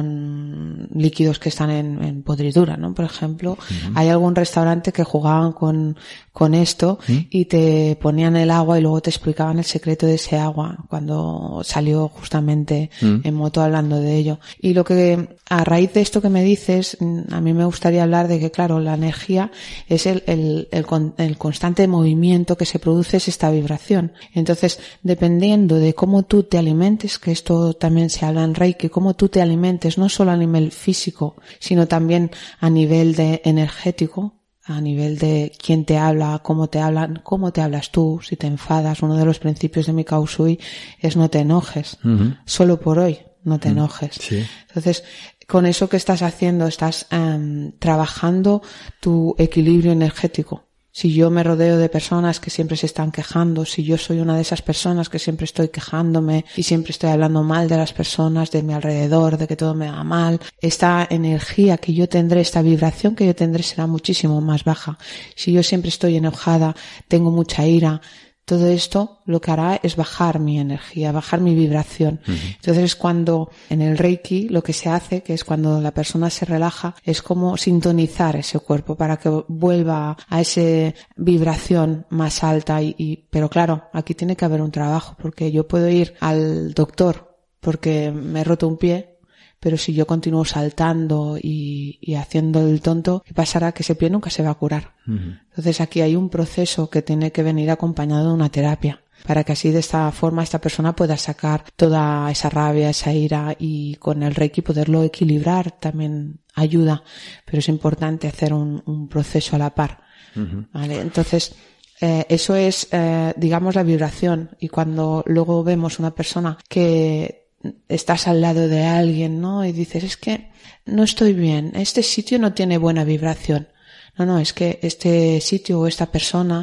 con líquidos que están en, en podridura, ¿no? Por ejemplo, uh-huh. hay algún restaurante que jugaban con, con esto uh-huh. y te ponían el agua y luego te explicaban el secreto de ese agua cuando salió justamente uh-huh. Emoto hablando de ello. Y lo que, a raíz de esto que me dices, a mí me gustaría hablar de que, claro, la energía es el, el, el, el constante movimiento que se produce, es esta vibración. Entonces, dependiendo de cómo tú te alimentes, que esto también se habla en Reiki, cómo tú te alimentes, no solo a nivel físico, sino también a nivel de energético, a nivel de quién te habla, cómo te hablan, cómo te hablas tú, si te enfadas. Uno de los principios de Mikao Usui es no te enojes, uh-huh. solo por hoy no te uh-huh. enojes. Sí. Entonces, con eso que estás haciendo, estás um, trabajando tu equilibrio energético. Si yo me rodeo de personas que siempre se están quejando, si yo soy una de esas personas que siempre estoy quejándome y siempre estoy hablando mal de las personas de mi alrededor, de que todo me va mal, esta energía que yo tendré, esta vibración que yo tendré será muchísimo más baja. Si yo siempre estoy enojada, tengo mucha ira, todo esto lo que hará es bajar mi energía, bajar mi vibración. Uh-huh. Entonces es cuando en el Reiki lo que se hace, que es cuando la persona se relaja, es como sintonizar ese cuerpo para que vuelva a esa vibración más alta. Y, y pero claro, aquí tiene que haber un trabajo, porque yo puedo ir al doctor porque me he roto un pie, pero si yo continúo saltando y, y haciendo el tonto, ¿qué pasará? Que ese pie nunca se va a curar. Uh-huh. Entonces aquí hay un proceso que tiene que venir acompañado de una terapia, para que así de esta forma esta persona pueda sacar toda esa rabia, esa ira, y con el Reiki poderlo equilibrar también ayuda, pero es importante hacer un, un proceso a la par. Uh-huh. ¿Vale? Entonces, Eh, eso es, eh, digamos, la vibración. Y cuando luego vemos una persona que estás al lado de alguien, ¿no? Y dices, es que no estoy bien, este sitio no tiene buena vibración. No, no, es que este sitio o esta persona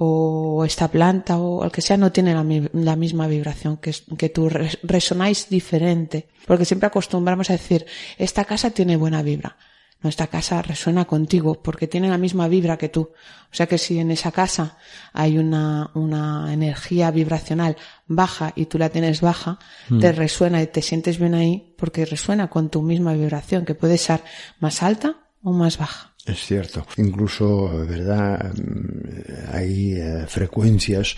o esta planta o el que sea no tiene la, la misma vibración que, que tú, resonáis diferente. Porque siempre acostumbramos a decir, esta casa tiene buena vibra. No, esta casa resuena contigo porque tiene la misma vibra que tú. O sea que si en esa casa hay una, una energía vibracional baja y tú la tienes baja, mm. te resuena y te sientes bien ahí porque resuena con tu misma vibración, que puede ser más alta o más baja. Es cierto. Incluso, ¿verdad? Hay eh, frecuencias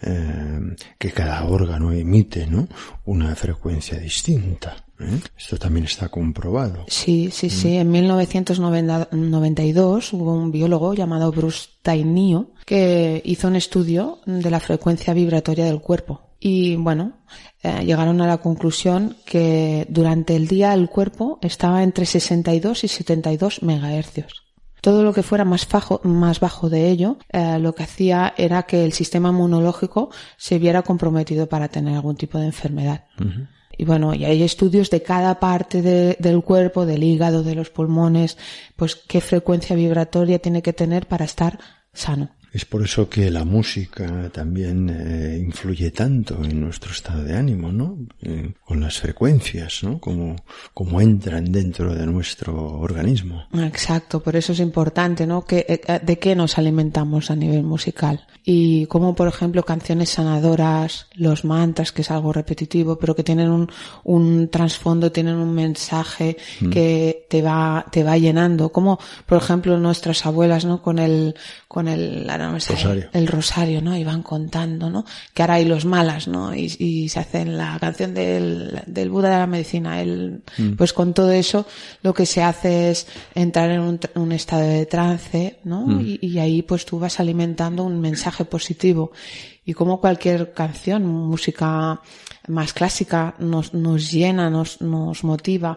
eh, que cada órgano emite, ¿no? Una frecuencia distinta. ¿eh? Esto también está comprobado. Sí, sí, sí. En mil novecientos noventa y dos hubo un biólogo llamado Bruce Tainio que hizo un estudio de la frecuencia vibratoria del cuerpo. Y bueno, eh, llegaron a la conclusión que durante el día el cuerpo estaba entre sesenta y dos y setenta y dos megahercios. Todo lo que fuera más bajo, más bajo de ello, eh, lo que hacía era que el sistema inmunológico se viera comprometido para tener algún tipo de enfermedad. Uh-huh. Y bueno, y hay estudios de cada parte de, del cuerpo, del hígado, de los pulmones, pues qué frecuencia vibratoria tiene que tener para estar sano. Es por eso que la música también eh, influye tanto en nuestro estado de ánimo, ¿no? Eh, con las frecuencias, ¿no? Como, como entran dentro de nuestro organismo. Exacto, por eso es importante, ¿no? Que, eh, de qué nos alimentamos a nivel musical. Y como, por ejemplo, canciones sanadoras, los mantras, que es algo repetitivo, pero que tienen un, un trasfondo, tienen un mensaje mm. que te va, te va llenando. Como, por ejemplo, nuestras abuelas, ¿no? Con el, con el, no sé, rosario. El rosario, ¿no? Y van contando, ¿no? Que ahora hay los malas, ¿no? Y, y se hacen la canción del, del Buda de la medicina. El, mm. Pues con todo eso, lo que se hace es entrar en un, un estado de trance, ¿no? Mm. Y, y ahí pues tú vas alimentando un mensaje positivo. Y como cualquier canción, música más clásica nos, nos llena, nos, nos motiva.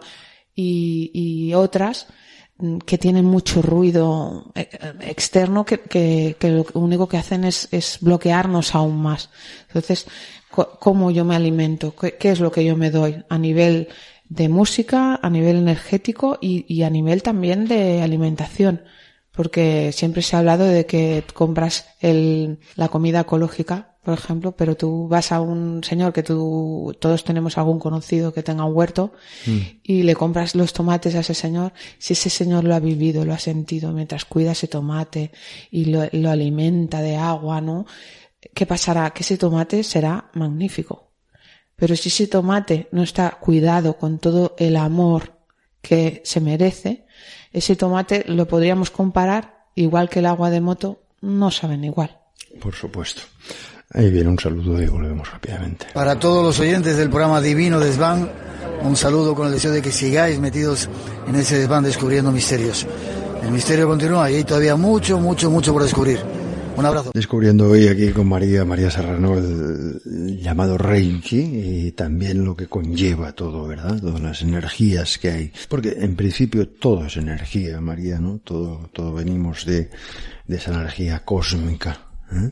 Y, y otras que tienen mucho ruido externo que, que, que lo único que hacen es, es bloquearnos aún más. Entonces, ¿cómo yo me alimento? ¿Qué, qué es lo que yo me doy a nivel de música, a nivel energético y, y a nivel también de alimentación? Porque siempre se ha hablado de que compras el, la comida ecológica, por ejemplo, pero tú vas a un señor que tú, todos tenemos algún conocido que tenga un huerto mm. y le compras los tomates a ese señor. Si ese señor lo ha vivido, lo ha sentido mientras cuida ese tomate y lo, lo alimenta de agua, ¿no? ¿Qué pasará? Que ese tomate será magnífico. Pero si ese tomate no está cuidado con todo el amor que se merece, ese tomate lo podríamos comparar, igual que el agua de moto, no saben igual. Por supuesto. Ahí viene un saludo y volvemos rápidamente. Para todos los oyentes del programa Divino Desván, un saludo con el deseo de que sigáis metidos en ese desván descubriendo misterios. El misterio continúa y hay todavía mucho, mucho, mucho por descubrir. Un abrazo. Descubriendo hoy aquí con María, María Serrano, el, el llamado Reiki y también lo que conlleva todo, ¿verdad? Todas las energías que hay. Porque en principio todo es energía, María, ¿no? Todo, todo venimos de, de esa energía cósmica. ¿eh?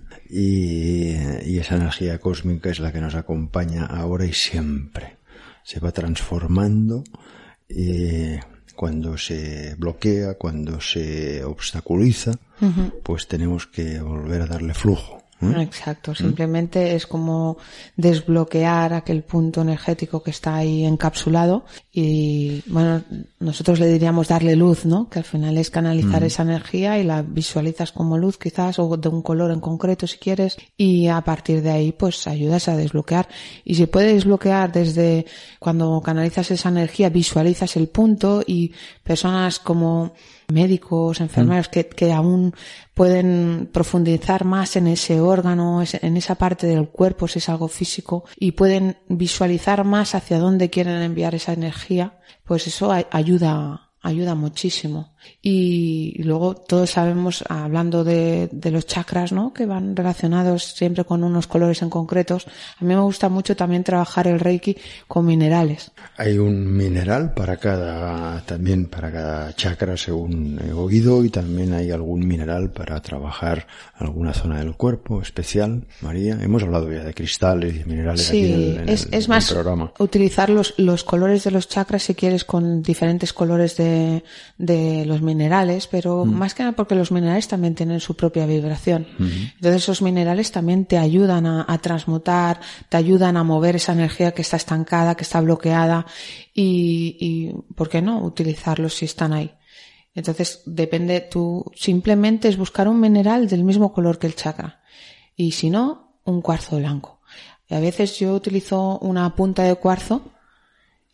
Y, y esa energía cósmica es la que nos acompaña ahora y siempre. Se va transformando y cuando se bloquea, cuando se obstaculiza, uh-huh. pues tenemos que volver a darle flujo. ¿eh? Exacto, simplemente ¿Mm? Es como desbloquear aquel punto energético que está ahí encapsulado y, bueno, nosotros le diríamos darle luz, ¿no? Que al final es canalizar mm. esa energía y la visualizas como luz quizás o de un color en concreto si quieres y a partir de ahí pues ayudas a desbloquear y se puede desbloquear desde cuando canalizas esa energía, visualizas el punto y personas como médicos, enfermeros, mm. que, que aún pueden profundizar más en ese órgano, en esa parte del cuerpo, si es algo físico, y pueden visualizar más hacia dónde quieren enviar esa energía, pues eso ayuda, ayuda muchísimo. Y luego todos sabemos, hablando de, de los chakras, ¿no? Que van relacionados siempre con unos colores en concretos. A mí me gusta mucho también trabajar el Reiki con minerales. Hay un mineral para cada, también para cada chakra según he oído, y también hay algún mineral para trabajar alguna zona del cuerpo especial. María, hemos hablado ya de cristales y minerales sí, aquí en el, en es, el, es en más el programa. Utilizar los, los colores de los chakras si quieres con diferentes colores de, de los minerales, pero mm. más que nada porque los minerales también tienen su propia vibración. Mm-hmm. Entonces esos minerales también te ayudan a, a transmutar, te ayudan a mover esa energía que está estancada, que está bloqueada y, y ¿por qué no utilizarlos si están ahí? Entonces depende, tú simplemente es buscar un mineral del mismo color que el chakra y si no, un cuarzo blanco. Y a veces yo utilizo una punta de cuarzo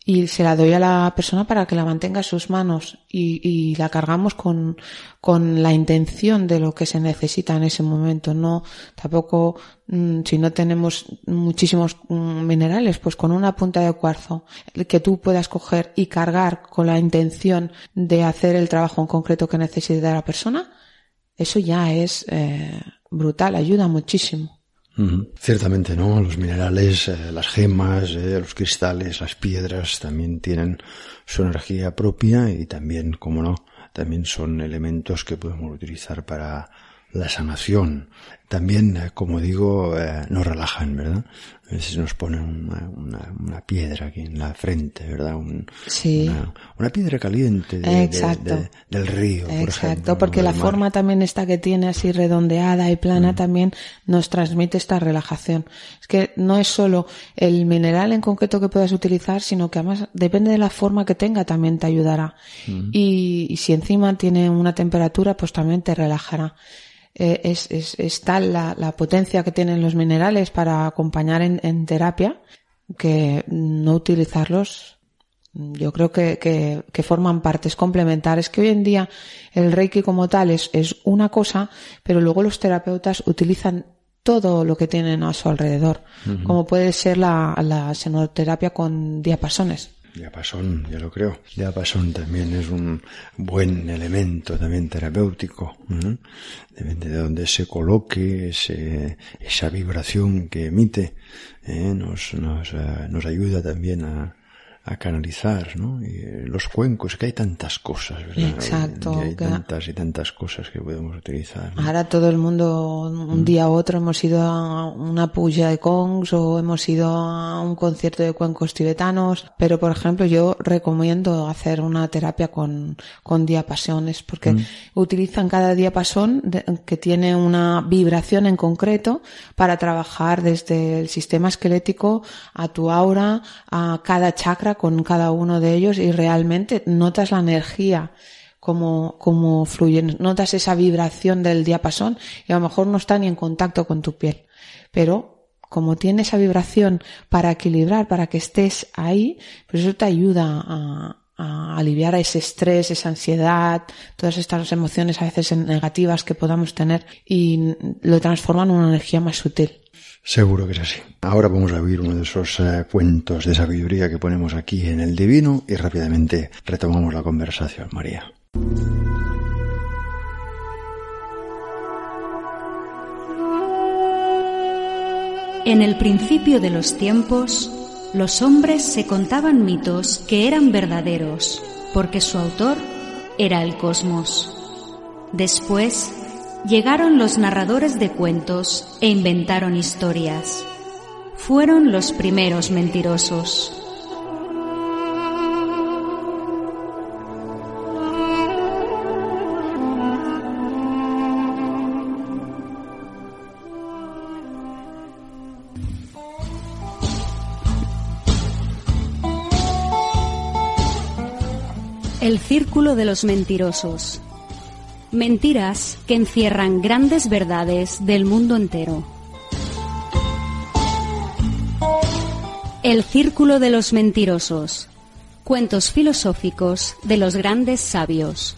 y se la doy a la persona para que la mantenga en sus manos y, y la cargamos con, con la intención de lo que se necesita en ese momento. No, tampoco, mmm, si no tenemos muchísimos mmm, minerales, pues con una punta de cuarzo que tú puedas coger y cargar con la intención de hacer el trabajo en concreto que necesita la persona, eso ya es eh, brutal, ayuda muchísimo. Uh-huh. Ciertamente, ¿no? Los minerales, eh, las gemas, eh, los cristales, las piedras también tienen su energía propia y también, como no, también son elementos que podemos utilizar para la sanación. También, eh, como digo, eh, nos relajan, ¿verdad? A veces nos ponen una, una, una piedra aquí en la frente, ¿verdad? Un, sí. Una, una piedra caliente de, de, de, del río, por Exacto, ejemplo. Exacto, porque la forma también esta que tiene así redondeada y plana mm. también nos transmite esta relajación. Es que no es solo el mineral en concreto que puedas utilizar, sino que además depende de la forma que tenga también te ayudará. Mm. Y, y si encima tiene una temperatura, pues también te relajará. Eh, es, es, es tal la, la potencia que tienen los minerales para acompañar en, en terapia que no utilizarlos yo creo que, que, que forman partes complementarias, que hoy en día el Reiki como tal es, es una cosa, pero luego los terapeutas utilizan todo lo que tienen a su alrededor, uh-huh. como puede ser la, la senoterapia con diapasones. Diapasón, ya lo creo. Diapasón también es un buen elemento también terapéutico. ¿no? Depende de dónde se coloque, ese, esa vibración que emite, ¿eh? nos, nos, uh, nos ayuda también a, a canalizar, ¿no? Y los cuencos, que hay tantas cosas, ¿verdad? Exacto. Y hay que... tantas y tantas cosas que podemos utilizar, ¿no? Ahora todo el mundo, un mm. día u otro, hemos ido a una puja de congs o hemos ido a un concierto de cuencos tibetanos, pero por ejemplo yo recomiendo hacer una terapia con, con diapasones, porque mm. utilizan cada diapasón de, que tiene una vibración en concreto para trabajar desde el sistema esquelético a tu aura, a cada chakra con cada uno de ellos, y realmente notas la energía como, como fluye, notas esa vibración del diapasón y a lo mejor no está ni en contacto con tu piel, pero como tiene esa vibración para equilibrar, para que estés ahí, pues eso te ayuda a, a aliviar ese estrés, esa ansiedad, todas estas emociones a veces negativas que podamos tener, y lo transforma en una energía más sutil. Seguro que es así. Ahora vamos a oír uno de esos uh, cuentos de sabiduría que ponemos aquí en El Divino y rápidamente retomamos la conversación, María. En el principio de los tiempos, los hombres se contaban mitos que eran verdaderos, porque su autor era el cosmos. Después, llegaron los narradores de cuentos e inventaron historias. Fueron los primeros mentirosos. El círculo de los mentirosos. Mentiras que encierran grandes verdades del mundo entero. El círculo de los mentirosos. Cuentos filosóficos de los grandes sabios.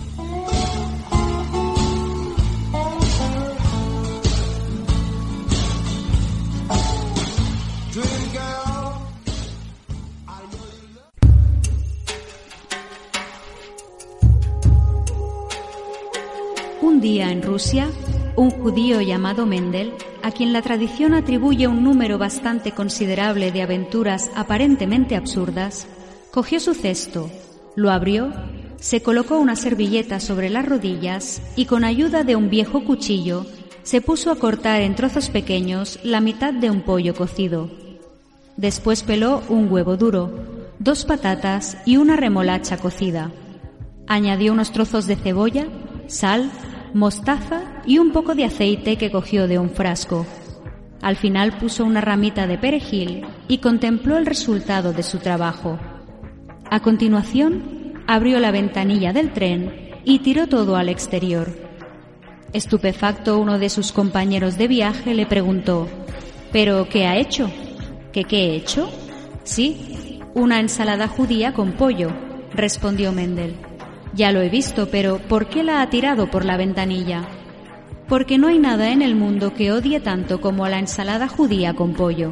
Un día en Rusia, un judío llamado Mendel, a quien la tradición atribuye un número bastante considerable de aventuras aparentemente absurdas, cogió su cesto, lo abrió, se colocó una servilleta sobre las rodillas y con ayuda de un viejo cuchillo se puso a cortar en trozos pequeños la mitad de un pollo cocido. Después peló un huevo duro, dos patatas y una remolacha cocida. Añadió unos trozos de cebolla, sal, mostaza y un poco de aceite que cogió de un frasco. Al final puso una ramita de perejil y contempló el resultado de su trabajo. A continuación, abrió la ventanilla del tren y tiró todo al exterior. Estupefacto, uno de sus compañeros de viaje le preguntó: ¿pero qué ha hecho? ¿Qué qué he hecho? Sí, Una ensalada judía con pollo, respondió Mendel. Ya lo he visto, pero ¿por qué la ha tirado por la ventanilla? Porque no hay nada en el mundo que odie tanto como la ensalada judía con pollo.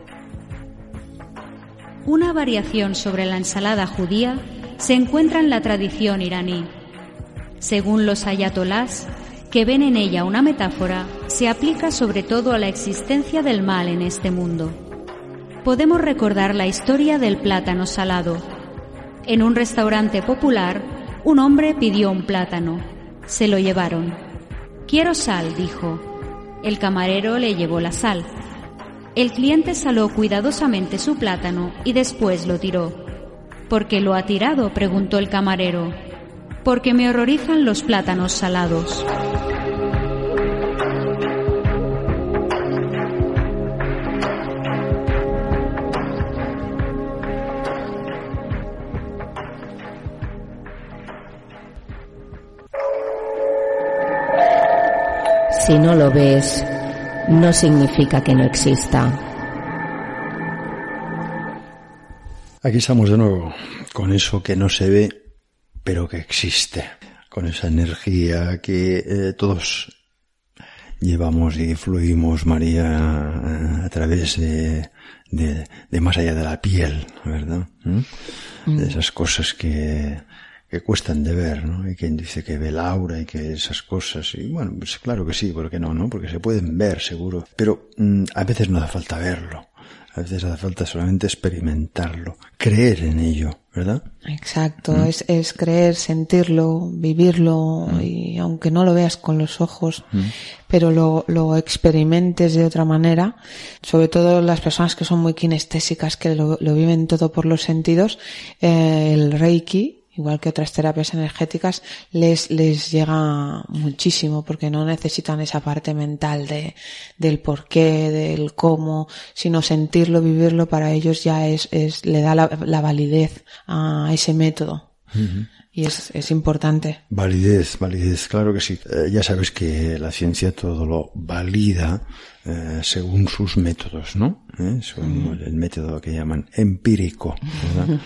Una variación sobre la ensalada judía se encuentra en la tradición iraní. Según los ayatolás, que ven en ella una metáfora, se aplica sobre todo a la existencia del mal en este mundo. Podemos recordar la historia del plátano salado. En un restaurante popular, un hombre pidió un plátano. Se lo llevaron. «Quiero sal», dijo. El camarero le llevó la sal. El cliente saló cuidadosamente su plátano y después lo tiró. «¿Por qué lo ha tirado?», preguntó el camarero. «Porque me horrorizan los plátanos salados». Si no lo ves, no significa que no exista. Aquí estamos de nuevo, con eso que no se ve, pero que existe. Con esa energía que eh, todos llevamos y fluimos, María, a través de, de, de más allá de la piel, ¿verdad? ¿Mm? Mm. De esas cosas que... que cuestan de ver, ¿no? Hay quien dice que ve la aura y que esas cosas, y bueno, pues claro que sí, ¿por qué no, no? Porque se pueden ver, seguro, pero mmm, a veces no hace falta verlo, a veces hace falta solamente experimentarlo, creer en ello, ¿verdad? Exacto, ¿Mm? es, es creer, sentirlo, vivirlo, ¿Mm? Y aunque no lo veas con los ojos, ¿Mm? pero lo, lo experimentes de otra manera, sobre todo las personas que son muy kinestésicas, que lo, lo viven todo por los sentidos, eh, el Reiki, igual que otras terapias energéticas, les, les llega muchísimo porque no necesitan esa parte mental de, del por qué, del cómo, sino sentirlo, vivirlo, para ellos ya es, es, le da la, la validez a ese método. Uh-huh. Y es, es importante. Validez, validez, claro que sí. Eh, ya sabes que la ciencia todo lo valida eh, según sus métodos, ¿no? ¿Eh? Según uh-huh. el método que llaman empírico, ¿verdad?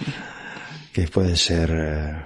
Que puede ser eh,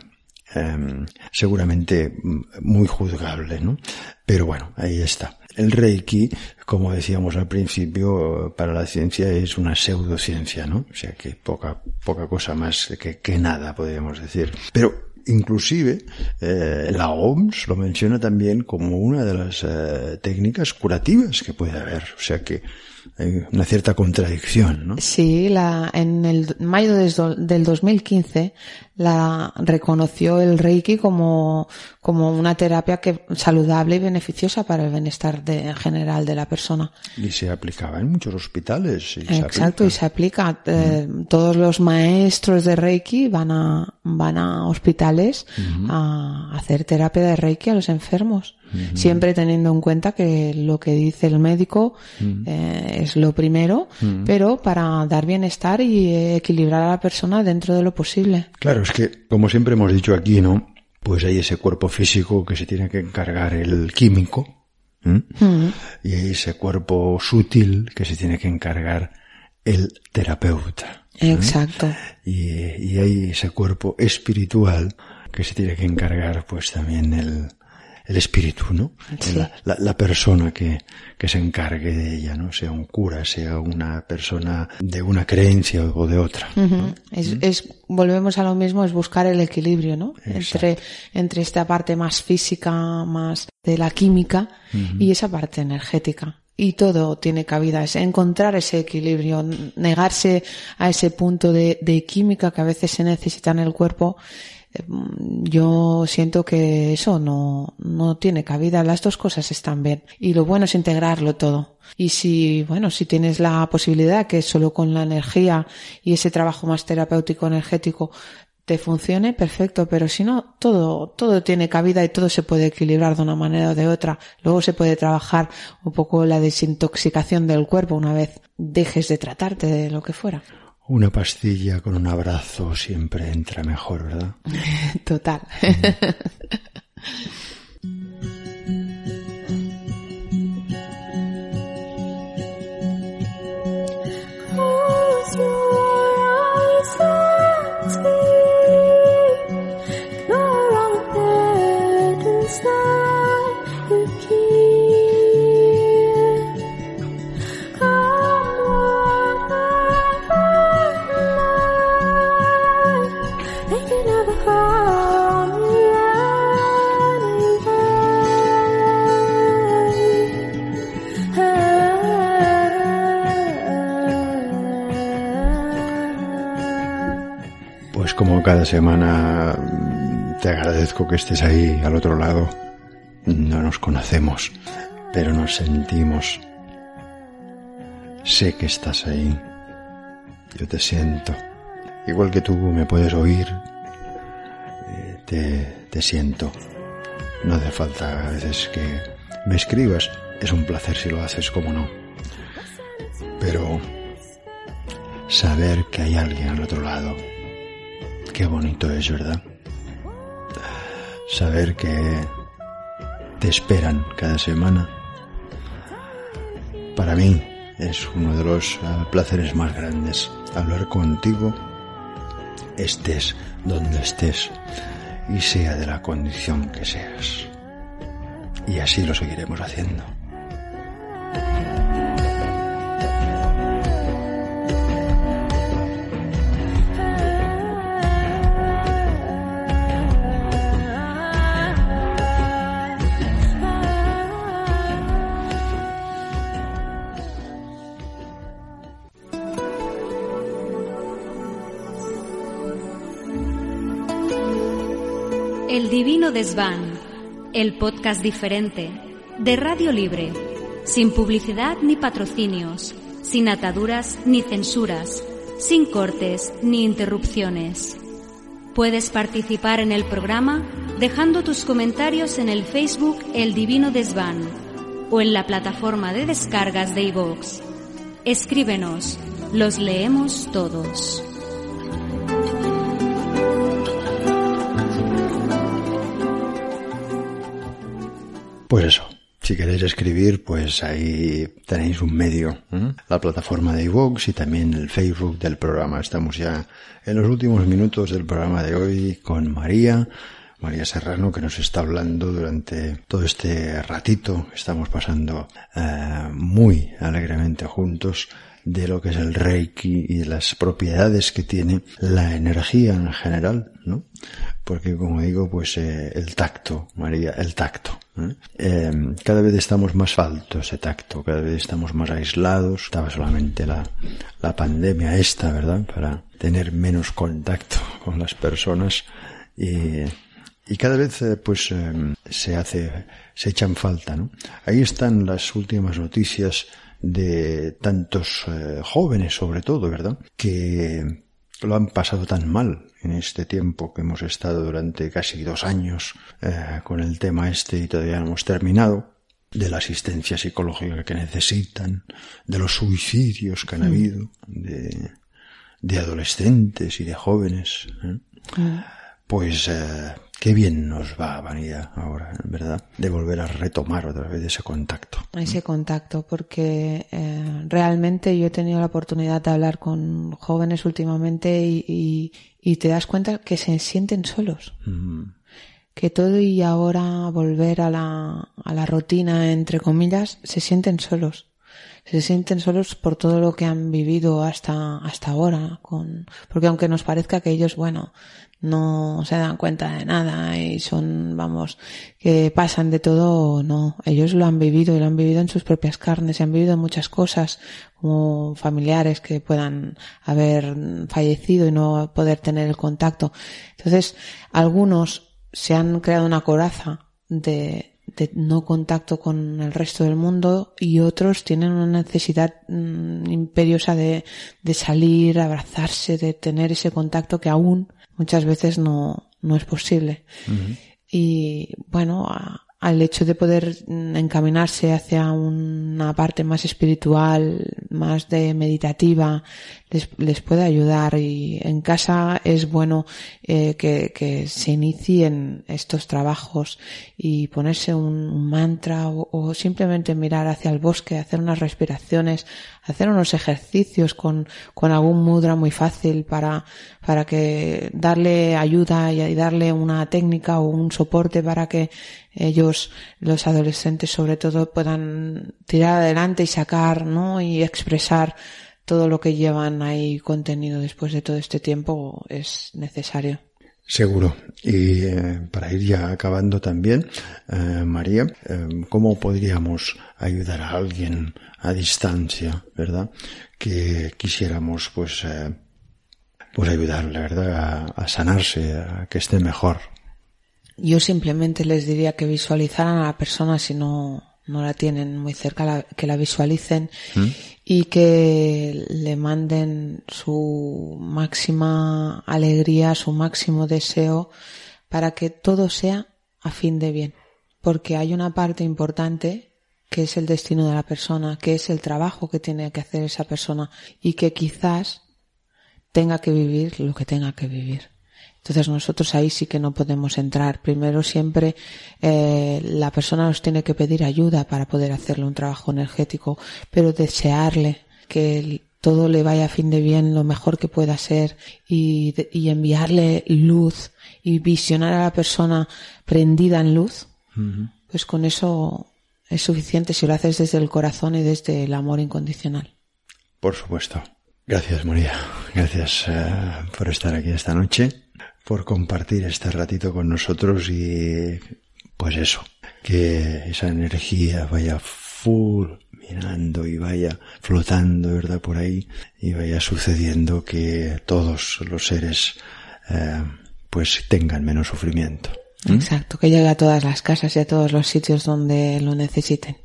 eh, seguramente muy juzgable, ¿no? Pero bueno, ahí está. El Reiki, como decíamos al principio, para la ciencia es una pseudociencia, ¿no? O sea que poca poca cosa más que, que nada, podríamos decir. Pero inclusive eh, la O M S lo menciona también como una de las eh, técnicas curativas que puede haber. O sea que hay una cierta contradicción, ¿no? Sí, la, en el mayo del dos mil quince la reconoció el Reiki como, como una terapia que, saludable y beneficiosa para el bienestar de, en general de la persona. Y se aplicaba en muchos hospitales. Y Exacto, se y se aplica. Eh, mm. Todos los maestros de Reiki van a, van a hospitales mm-hmm. a hacer terapia de Reiki a los enfermos. Mm-hmm. Siempre teniendo en cuenta que lo que dice el médico mm-hmm. eh, es lo primero, mm-hmm. pero para dar bienestar y equilibrar a la persona dentro de lo posible. Claro, es que, como siempre hemos dicho aquí, ¿no? Pues hay ese cuerpo físico que se tiene que encargar el químico, ¿eh? Mm-hmm. Y hay ese cuerpo sutil que se tiene que encargar el terapeuta. Exacto. ¿Eh? Y, y hay ese cuerpo espiritual que se tiene que encargar, pues también el el espíritu, ¿no? Sí. La, la, la persona que, que se encargue de ella, ¿no? Sea un cura, sea una persona de una creencia o de otra, ¿no? Uh-huh. Es, ¿Mm? es, volvemos a lo mismo, es buscar el equilibrio, ¿no? Entre, entre esta parte más física, más de la química, uh-huh. y esa parte energética. Y todo tiene cabida, es encontrar ese equilibrio, negarse a ese punto de, de química que a veces se necesita en el cuerpo. Yo siento que eso no, no tiene cabida. Las dos cosas están bien. Y lo bueno es integrarlo todo. Y si, bueno, si tienes la posibilidad que solo con la energía y ese trabajo más terapéutico energético te funcione, perfecto. Pero si no, todo, todo tiene cabida y todo se puede equilibrar de una manera o de otra. Luego se puede trabajar un poco la desintoxicación del cuerpo una vez dejes de tratarte de lo que fuera. Una pastilla con un abrazo siempre entra mejor, ¿verdad? Total. Close your eyes. cada semana te agradezco que estés ahí al otro lado. No nos conocemos, pero nos sentimos. Sé que estás ahí. Yo te siento. Igual que tú me puedes oír, te, te siento. No hace falta a veces que me escribas. Es un placer si lo haces, como no. Pero saber que hay alguien al otro lado, qué bonito es, ¿verdad? Saber que te esperan cada semana, para mí es uno de los uh, placeres más grandes. Hablar contigo, estés donde estés y sea de la condición que seas. Y así lo seguiremos haciendo. El Divino Desván, el podcast diferente, de Radio Libre, sin publicidad ni patrocinios, sin ataduras ni censuras, sin cortes ni interrupciones. Puedes participar en el programa dejando tus comentarios en el Facebook El Divino Desván o en la plataforma de descargas de iVoox. Escríbenos, los leemos todos. Pues eso, si queréis escribir, pues ahí tenéis un medio, ¿eh? La plataforma de iVoox y también el Facebook del programa. Estamos ya en los últimos minutos del programa de hoy con María, María Serrano, que nos está hablando durante todo este ratito que estamos pasando eh, muy alegremente juntos de lo que es el Reiki y de las propiedades que tiene la energía en general, ¿no? Porque, como digo, pues eh, el tacto, María, el tacto. ¿eh? Eh, cada vez estamos más faltos de tacto, cada vez estamos más aislados. Estaba solamente la, la pandemia esta, ¿verdad? Para tener menos contacto con las personas y, y cada vez eh, pues eh, se hace, se echan falta, ¿no? Ahí están las últimas noticias de tantos eh, jóvenes, sobre todo, ¿verdad? Que lo han pasado tan mal en este tiempo que hemos estado durante casi dos años eh, con el tema este y todavía no hemos terminado, de la asistencia psicológica que necesitan, de los suicidios que han mm. habido, de, de adolescentes y de jóvenes. ¿eh? Mm. Pues eh, qué bien nos va, Vanidad, ahora, ¿verdad? De volver a retomar otra vez ese contacto. Ese contacto, porque eh, realmente yo he tenido la oportunidad de hablar con jóvenes últimamente y, y, y te das cuenta que se sienten solos. Mm. Que todo y ahora volver a la, a la rutina, entre comillas, se sienten solos. Se sienten solos por todo lo que han vivido hasta, hasta ahora. Con, porque aunque nos parezca que ellos, bueno, no se dan cuenta de nada y son, vamos, que pasan de todo, no. Ellos lo han vivido y lo han vivido en sus propias carnes, y han vivido muchas cosas, como familiares que puedan haber fallecido y no poder tener el contacto. Entonces, algunos se han creado una coraza de, de no contacto con el resto del mundo y otros tienen una necesidad mmm, imperiosa de, de salir, abrazarse, de tener ese contacto que aún muchas veces no, no es posible. Uh-huh. Y bueno, a, al hecho de poder encaminarse hacia una parte más espiritual, más de meditativa, les, les puede ayudar. Y en casa es bueno eh, que, que se inicien estos trabajos y ponerse un, un mantra o, o simplemente mirar hacia el bosque, hacer unas respiraciones, hacer unos ejercicios con, con algún mudra muy fácil para, para que darle ayuda y darle una técnica o un soporte para que ellos, los adolescentes sobre todo, puedan tirar adelante y sacar, ¿no? Y expresar todo lo que llevan ahí contenido después de todo este tiempo es necesario. Seguro. Y eh, para ir ya acabando también, eh, María, eh, ¿cómo podríamos ayudar a alguien a distancia, verdad? Que quisiéramos, pues, eh, pues ayudarle, ¿verdad?, a, a sanarse, a que esté mejor. Yo simplemente les diría que visualizaran a la persona si no, no la tienen muy cerca, la, que la visualicen ¿Mm? Y que le manden su máxima alegría, su máximo deseo para que todo sea a fin de bien. Porque hay una parte importante que es el destino de la persona, que es el trabajo que tiene que hacer esa persona y que quizás tenga que vivir lo que tenga que vivir. Entonces nosotros ahí sí que no podemos entrar. Primero siempre eh, la persona nos tiene que pedir ayuda para poder hacerle un trabajo energético, pero desearle que el, todo le vaya a fin de bien, lo mejor que pueda ser y, de, y enviarle luz y visionar a la persona prendida en luz, uh-huh. Pues con eso es suficiente si lo haces desde el corazón y desde el amor incondicional. Por supuesto. Gracias, María. Gracias uh, por estar aquí esta noche, por compartir este ratito con nosotros y pues eso, que esa energía vaya fulminando y vaya flotando, ¿verdad?, por ahí y vaya sucediendo que todos los seres eh, pues tengan menos sufrimiento. ¿Mm? Exacto, que llegue a todas las casas y a todos los sitios donde lo necesiten.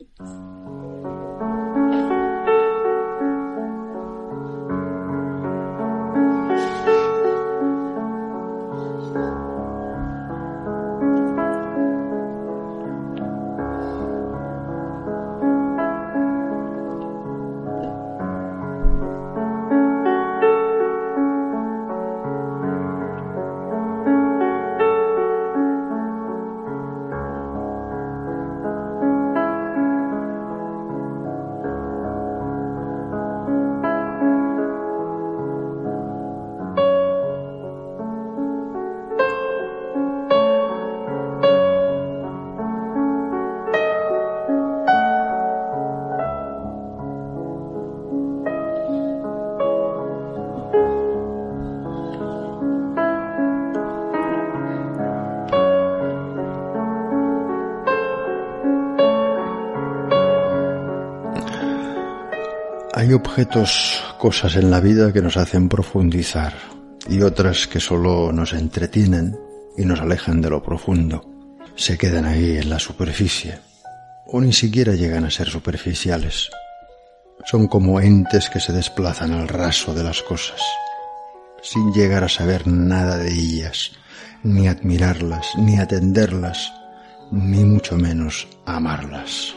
Hay objetos, cosas en la vida que nos hacen profundizar y otras que solo nos entretienen y nos alejan de lo profundo. Se quedan ahí en la superficie o ni siquiera llegan a ser superficiales. Son como entes que se desplazan al raso de las cosas, sin llegar a saber nada de ellas, ni admirarlas, ni atenderlas, ni mucho menos amarlas.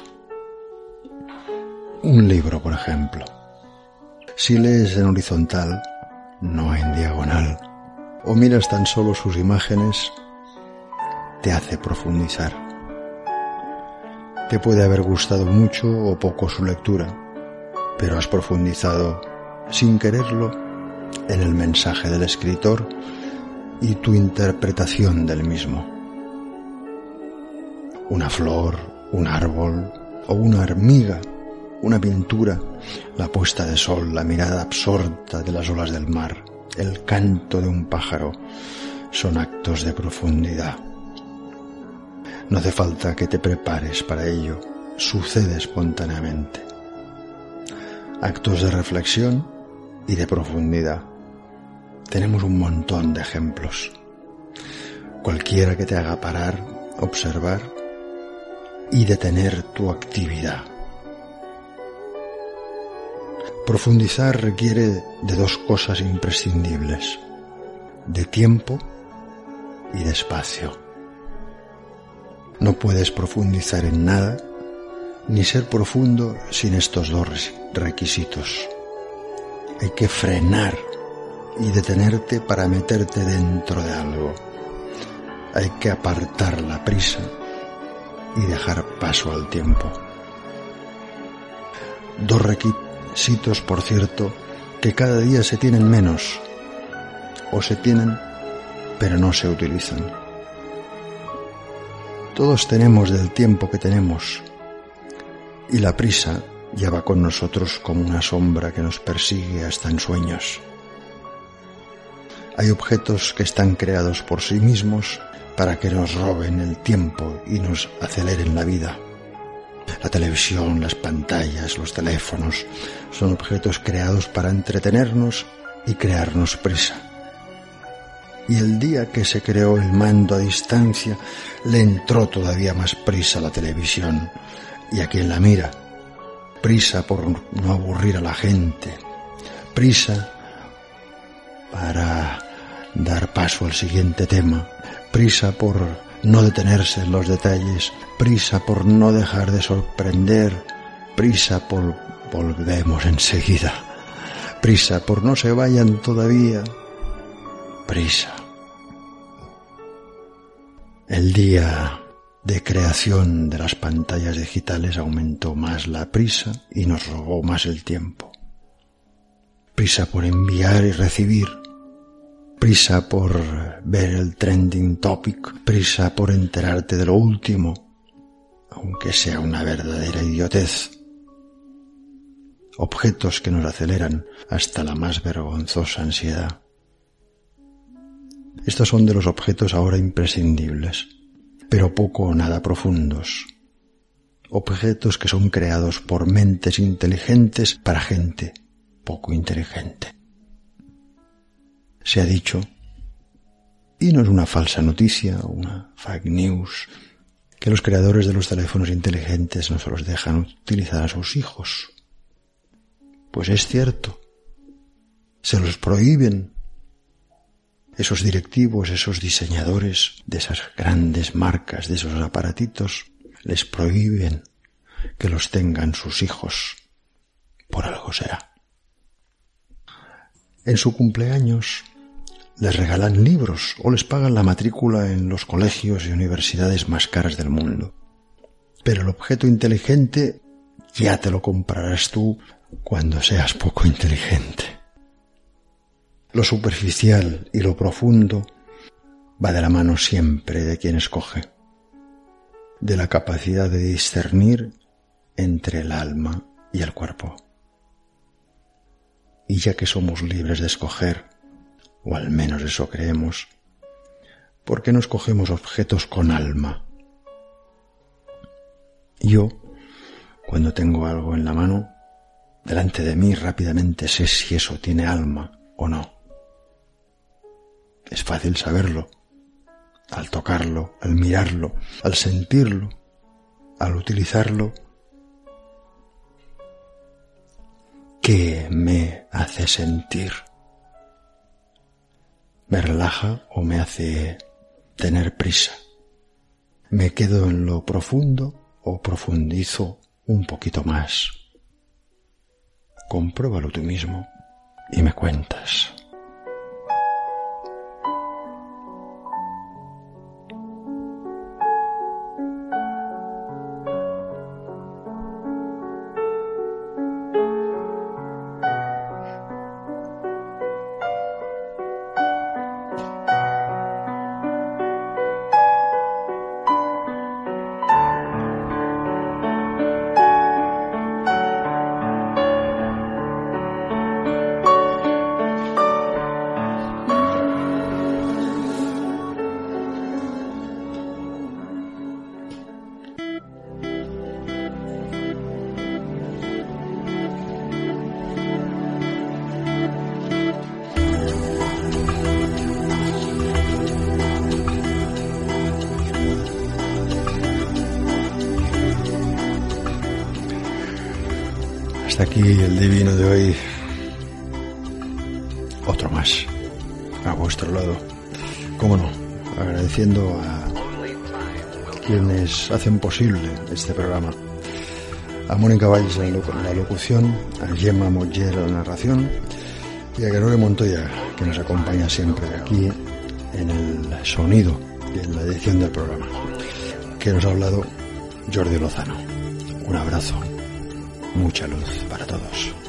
Un libro, por ejemplo. Si lees en horizontal, no en diagonal, o miras tan solo sus imágenes, te hace profundizar. Te puede haber gustado mucho o poco su lectura, pero has profundizado, sin quererlo, en el mensaje del escritor y tu interpretación del mismo. Una flor, un árbol o una hormiga, una pintura, la puesta de sol, la mirada absorta de las olas del mar, el canto de un pájaro, son actos de profundidad. No hace falta que te prepares para ello, sucede espontáneamente. Actos de reflexión y de profundidad. Tenemos un montón de ejemplos. Cualquiera que te haga parar, observar y detener tu actividad. Profundizar requiere de dos cosas imprescindibles, de tiempo y de espacio. No puedes profundizar en nada, ni ser profundo sin estos dos requisitos. Hay que frenar y detenerte para meterte dentro de algo. Hay que apartar la prisa y dejar paso al tiempo. Dos requisitos. Sitos, por cierto, que cada día se tienen menos, o se tienen, pero no se utilizan. Todos tenemos del tiempo que tenemos, y la prisa ya va con nosotros como una sombra que nos persigue hasta en sueños. Hay objetos que están creados por sí mismos para que nos roben el tiempo y nos aceleren la vida. La televisión, las pantallas, los teléfonos son objetos creados para entretenernos y crearnos prisa, Y el día que se creó el mando a distancia, le entró todavía más prisa a la televisión y a quien la mira. Prisa por no aburrir a la gente. Prisa para dar paso al siguiente tema. Prisa por no detenerse en los detalles. Prisa por no dejar de sorprender. Prisa por volvemos enseguida. Prisa por no se vayan todavía. Prisa. El día de creación de las pantallas digitales aumentó más la prisa y nos robó más el tiempo. Prisa por enviar y recibir. Prisa por ver el trending topic. Prisa por enterarte de lo último, aunque sea una verdadera idiotez. Objetos que nos aceleran hasta la más vergonzosa ansiedad. Estos son de los objetos ahora imprescindibles, pero poco o nada profundos. Objetos que son creados por mentes inteligentes para gente poco inteligente. Se ha dicho, y no es una falsa noticia, una fake news, que los creadores de los teléfonos inteligentes no se los dejan utilizar a sus hijos. Pues es cierto, se los prohíben. Esos directivos, esos diseñadores de esas grandes marcas, de esos aparatitos, les prohíben que los tengan sus hijos. Por algo será. En su cumpleaños les regalan libros o les pagan la matrícula en los colegios y universidades más caras del mundo. Pero el objeto inteligente ya te lo comprarás tú cuando seas poco inteligente. Lo superficial y lo profundo va de la mano siempre de quien escoge, de la capacidad de discernir entre el alma y el cuerpo. Y ya que somos libres de escoger, o al menos eso creemos, ¿por qué no escogemos objetos con alma? Yo, cuando tengo algo en la mano, delante de mí rápidamente sé si eso tiene alma o no. Es fácil saberlo, al tocarlo, al mirarlo, al sentirlo, al utilizarlo. ¿Qué me hace sentir? ¿Me relaja o me hace tener prisa? ¿Me quedo en lo profundo o profundizo un poquito más? Compruébalo tú mismo y me cuentas. Hasta aquí el divino de hoy. Otro más a vuestro lado. Cómo no, agradeciendo a quienes hacen posible este programa. A Mónica Valls en la locución, a Gemma Moller en la narración y a Gregorio Montoya, que nos acompaña siempre aquí en el sonido y en la edición del programa. Que nos ha hablado Jordi Lozano. Un abrazo. Mucha luz para todos.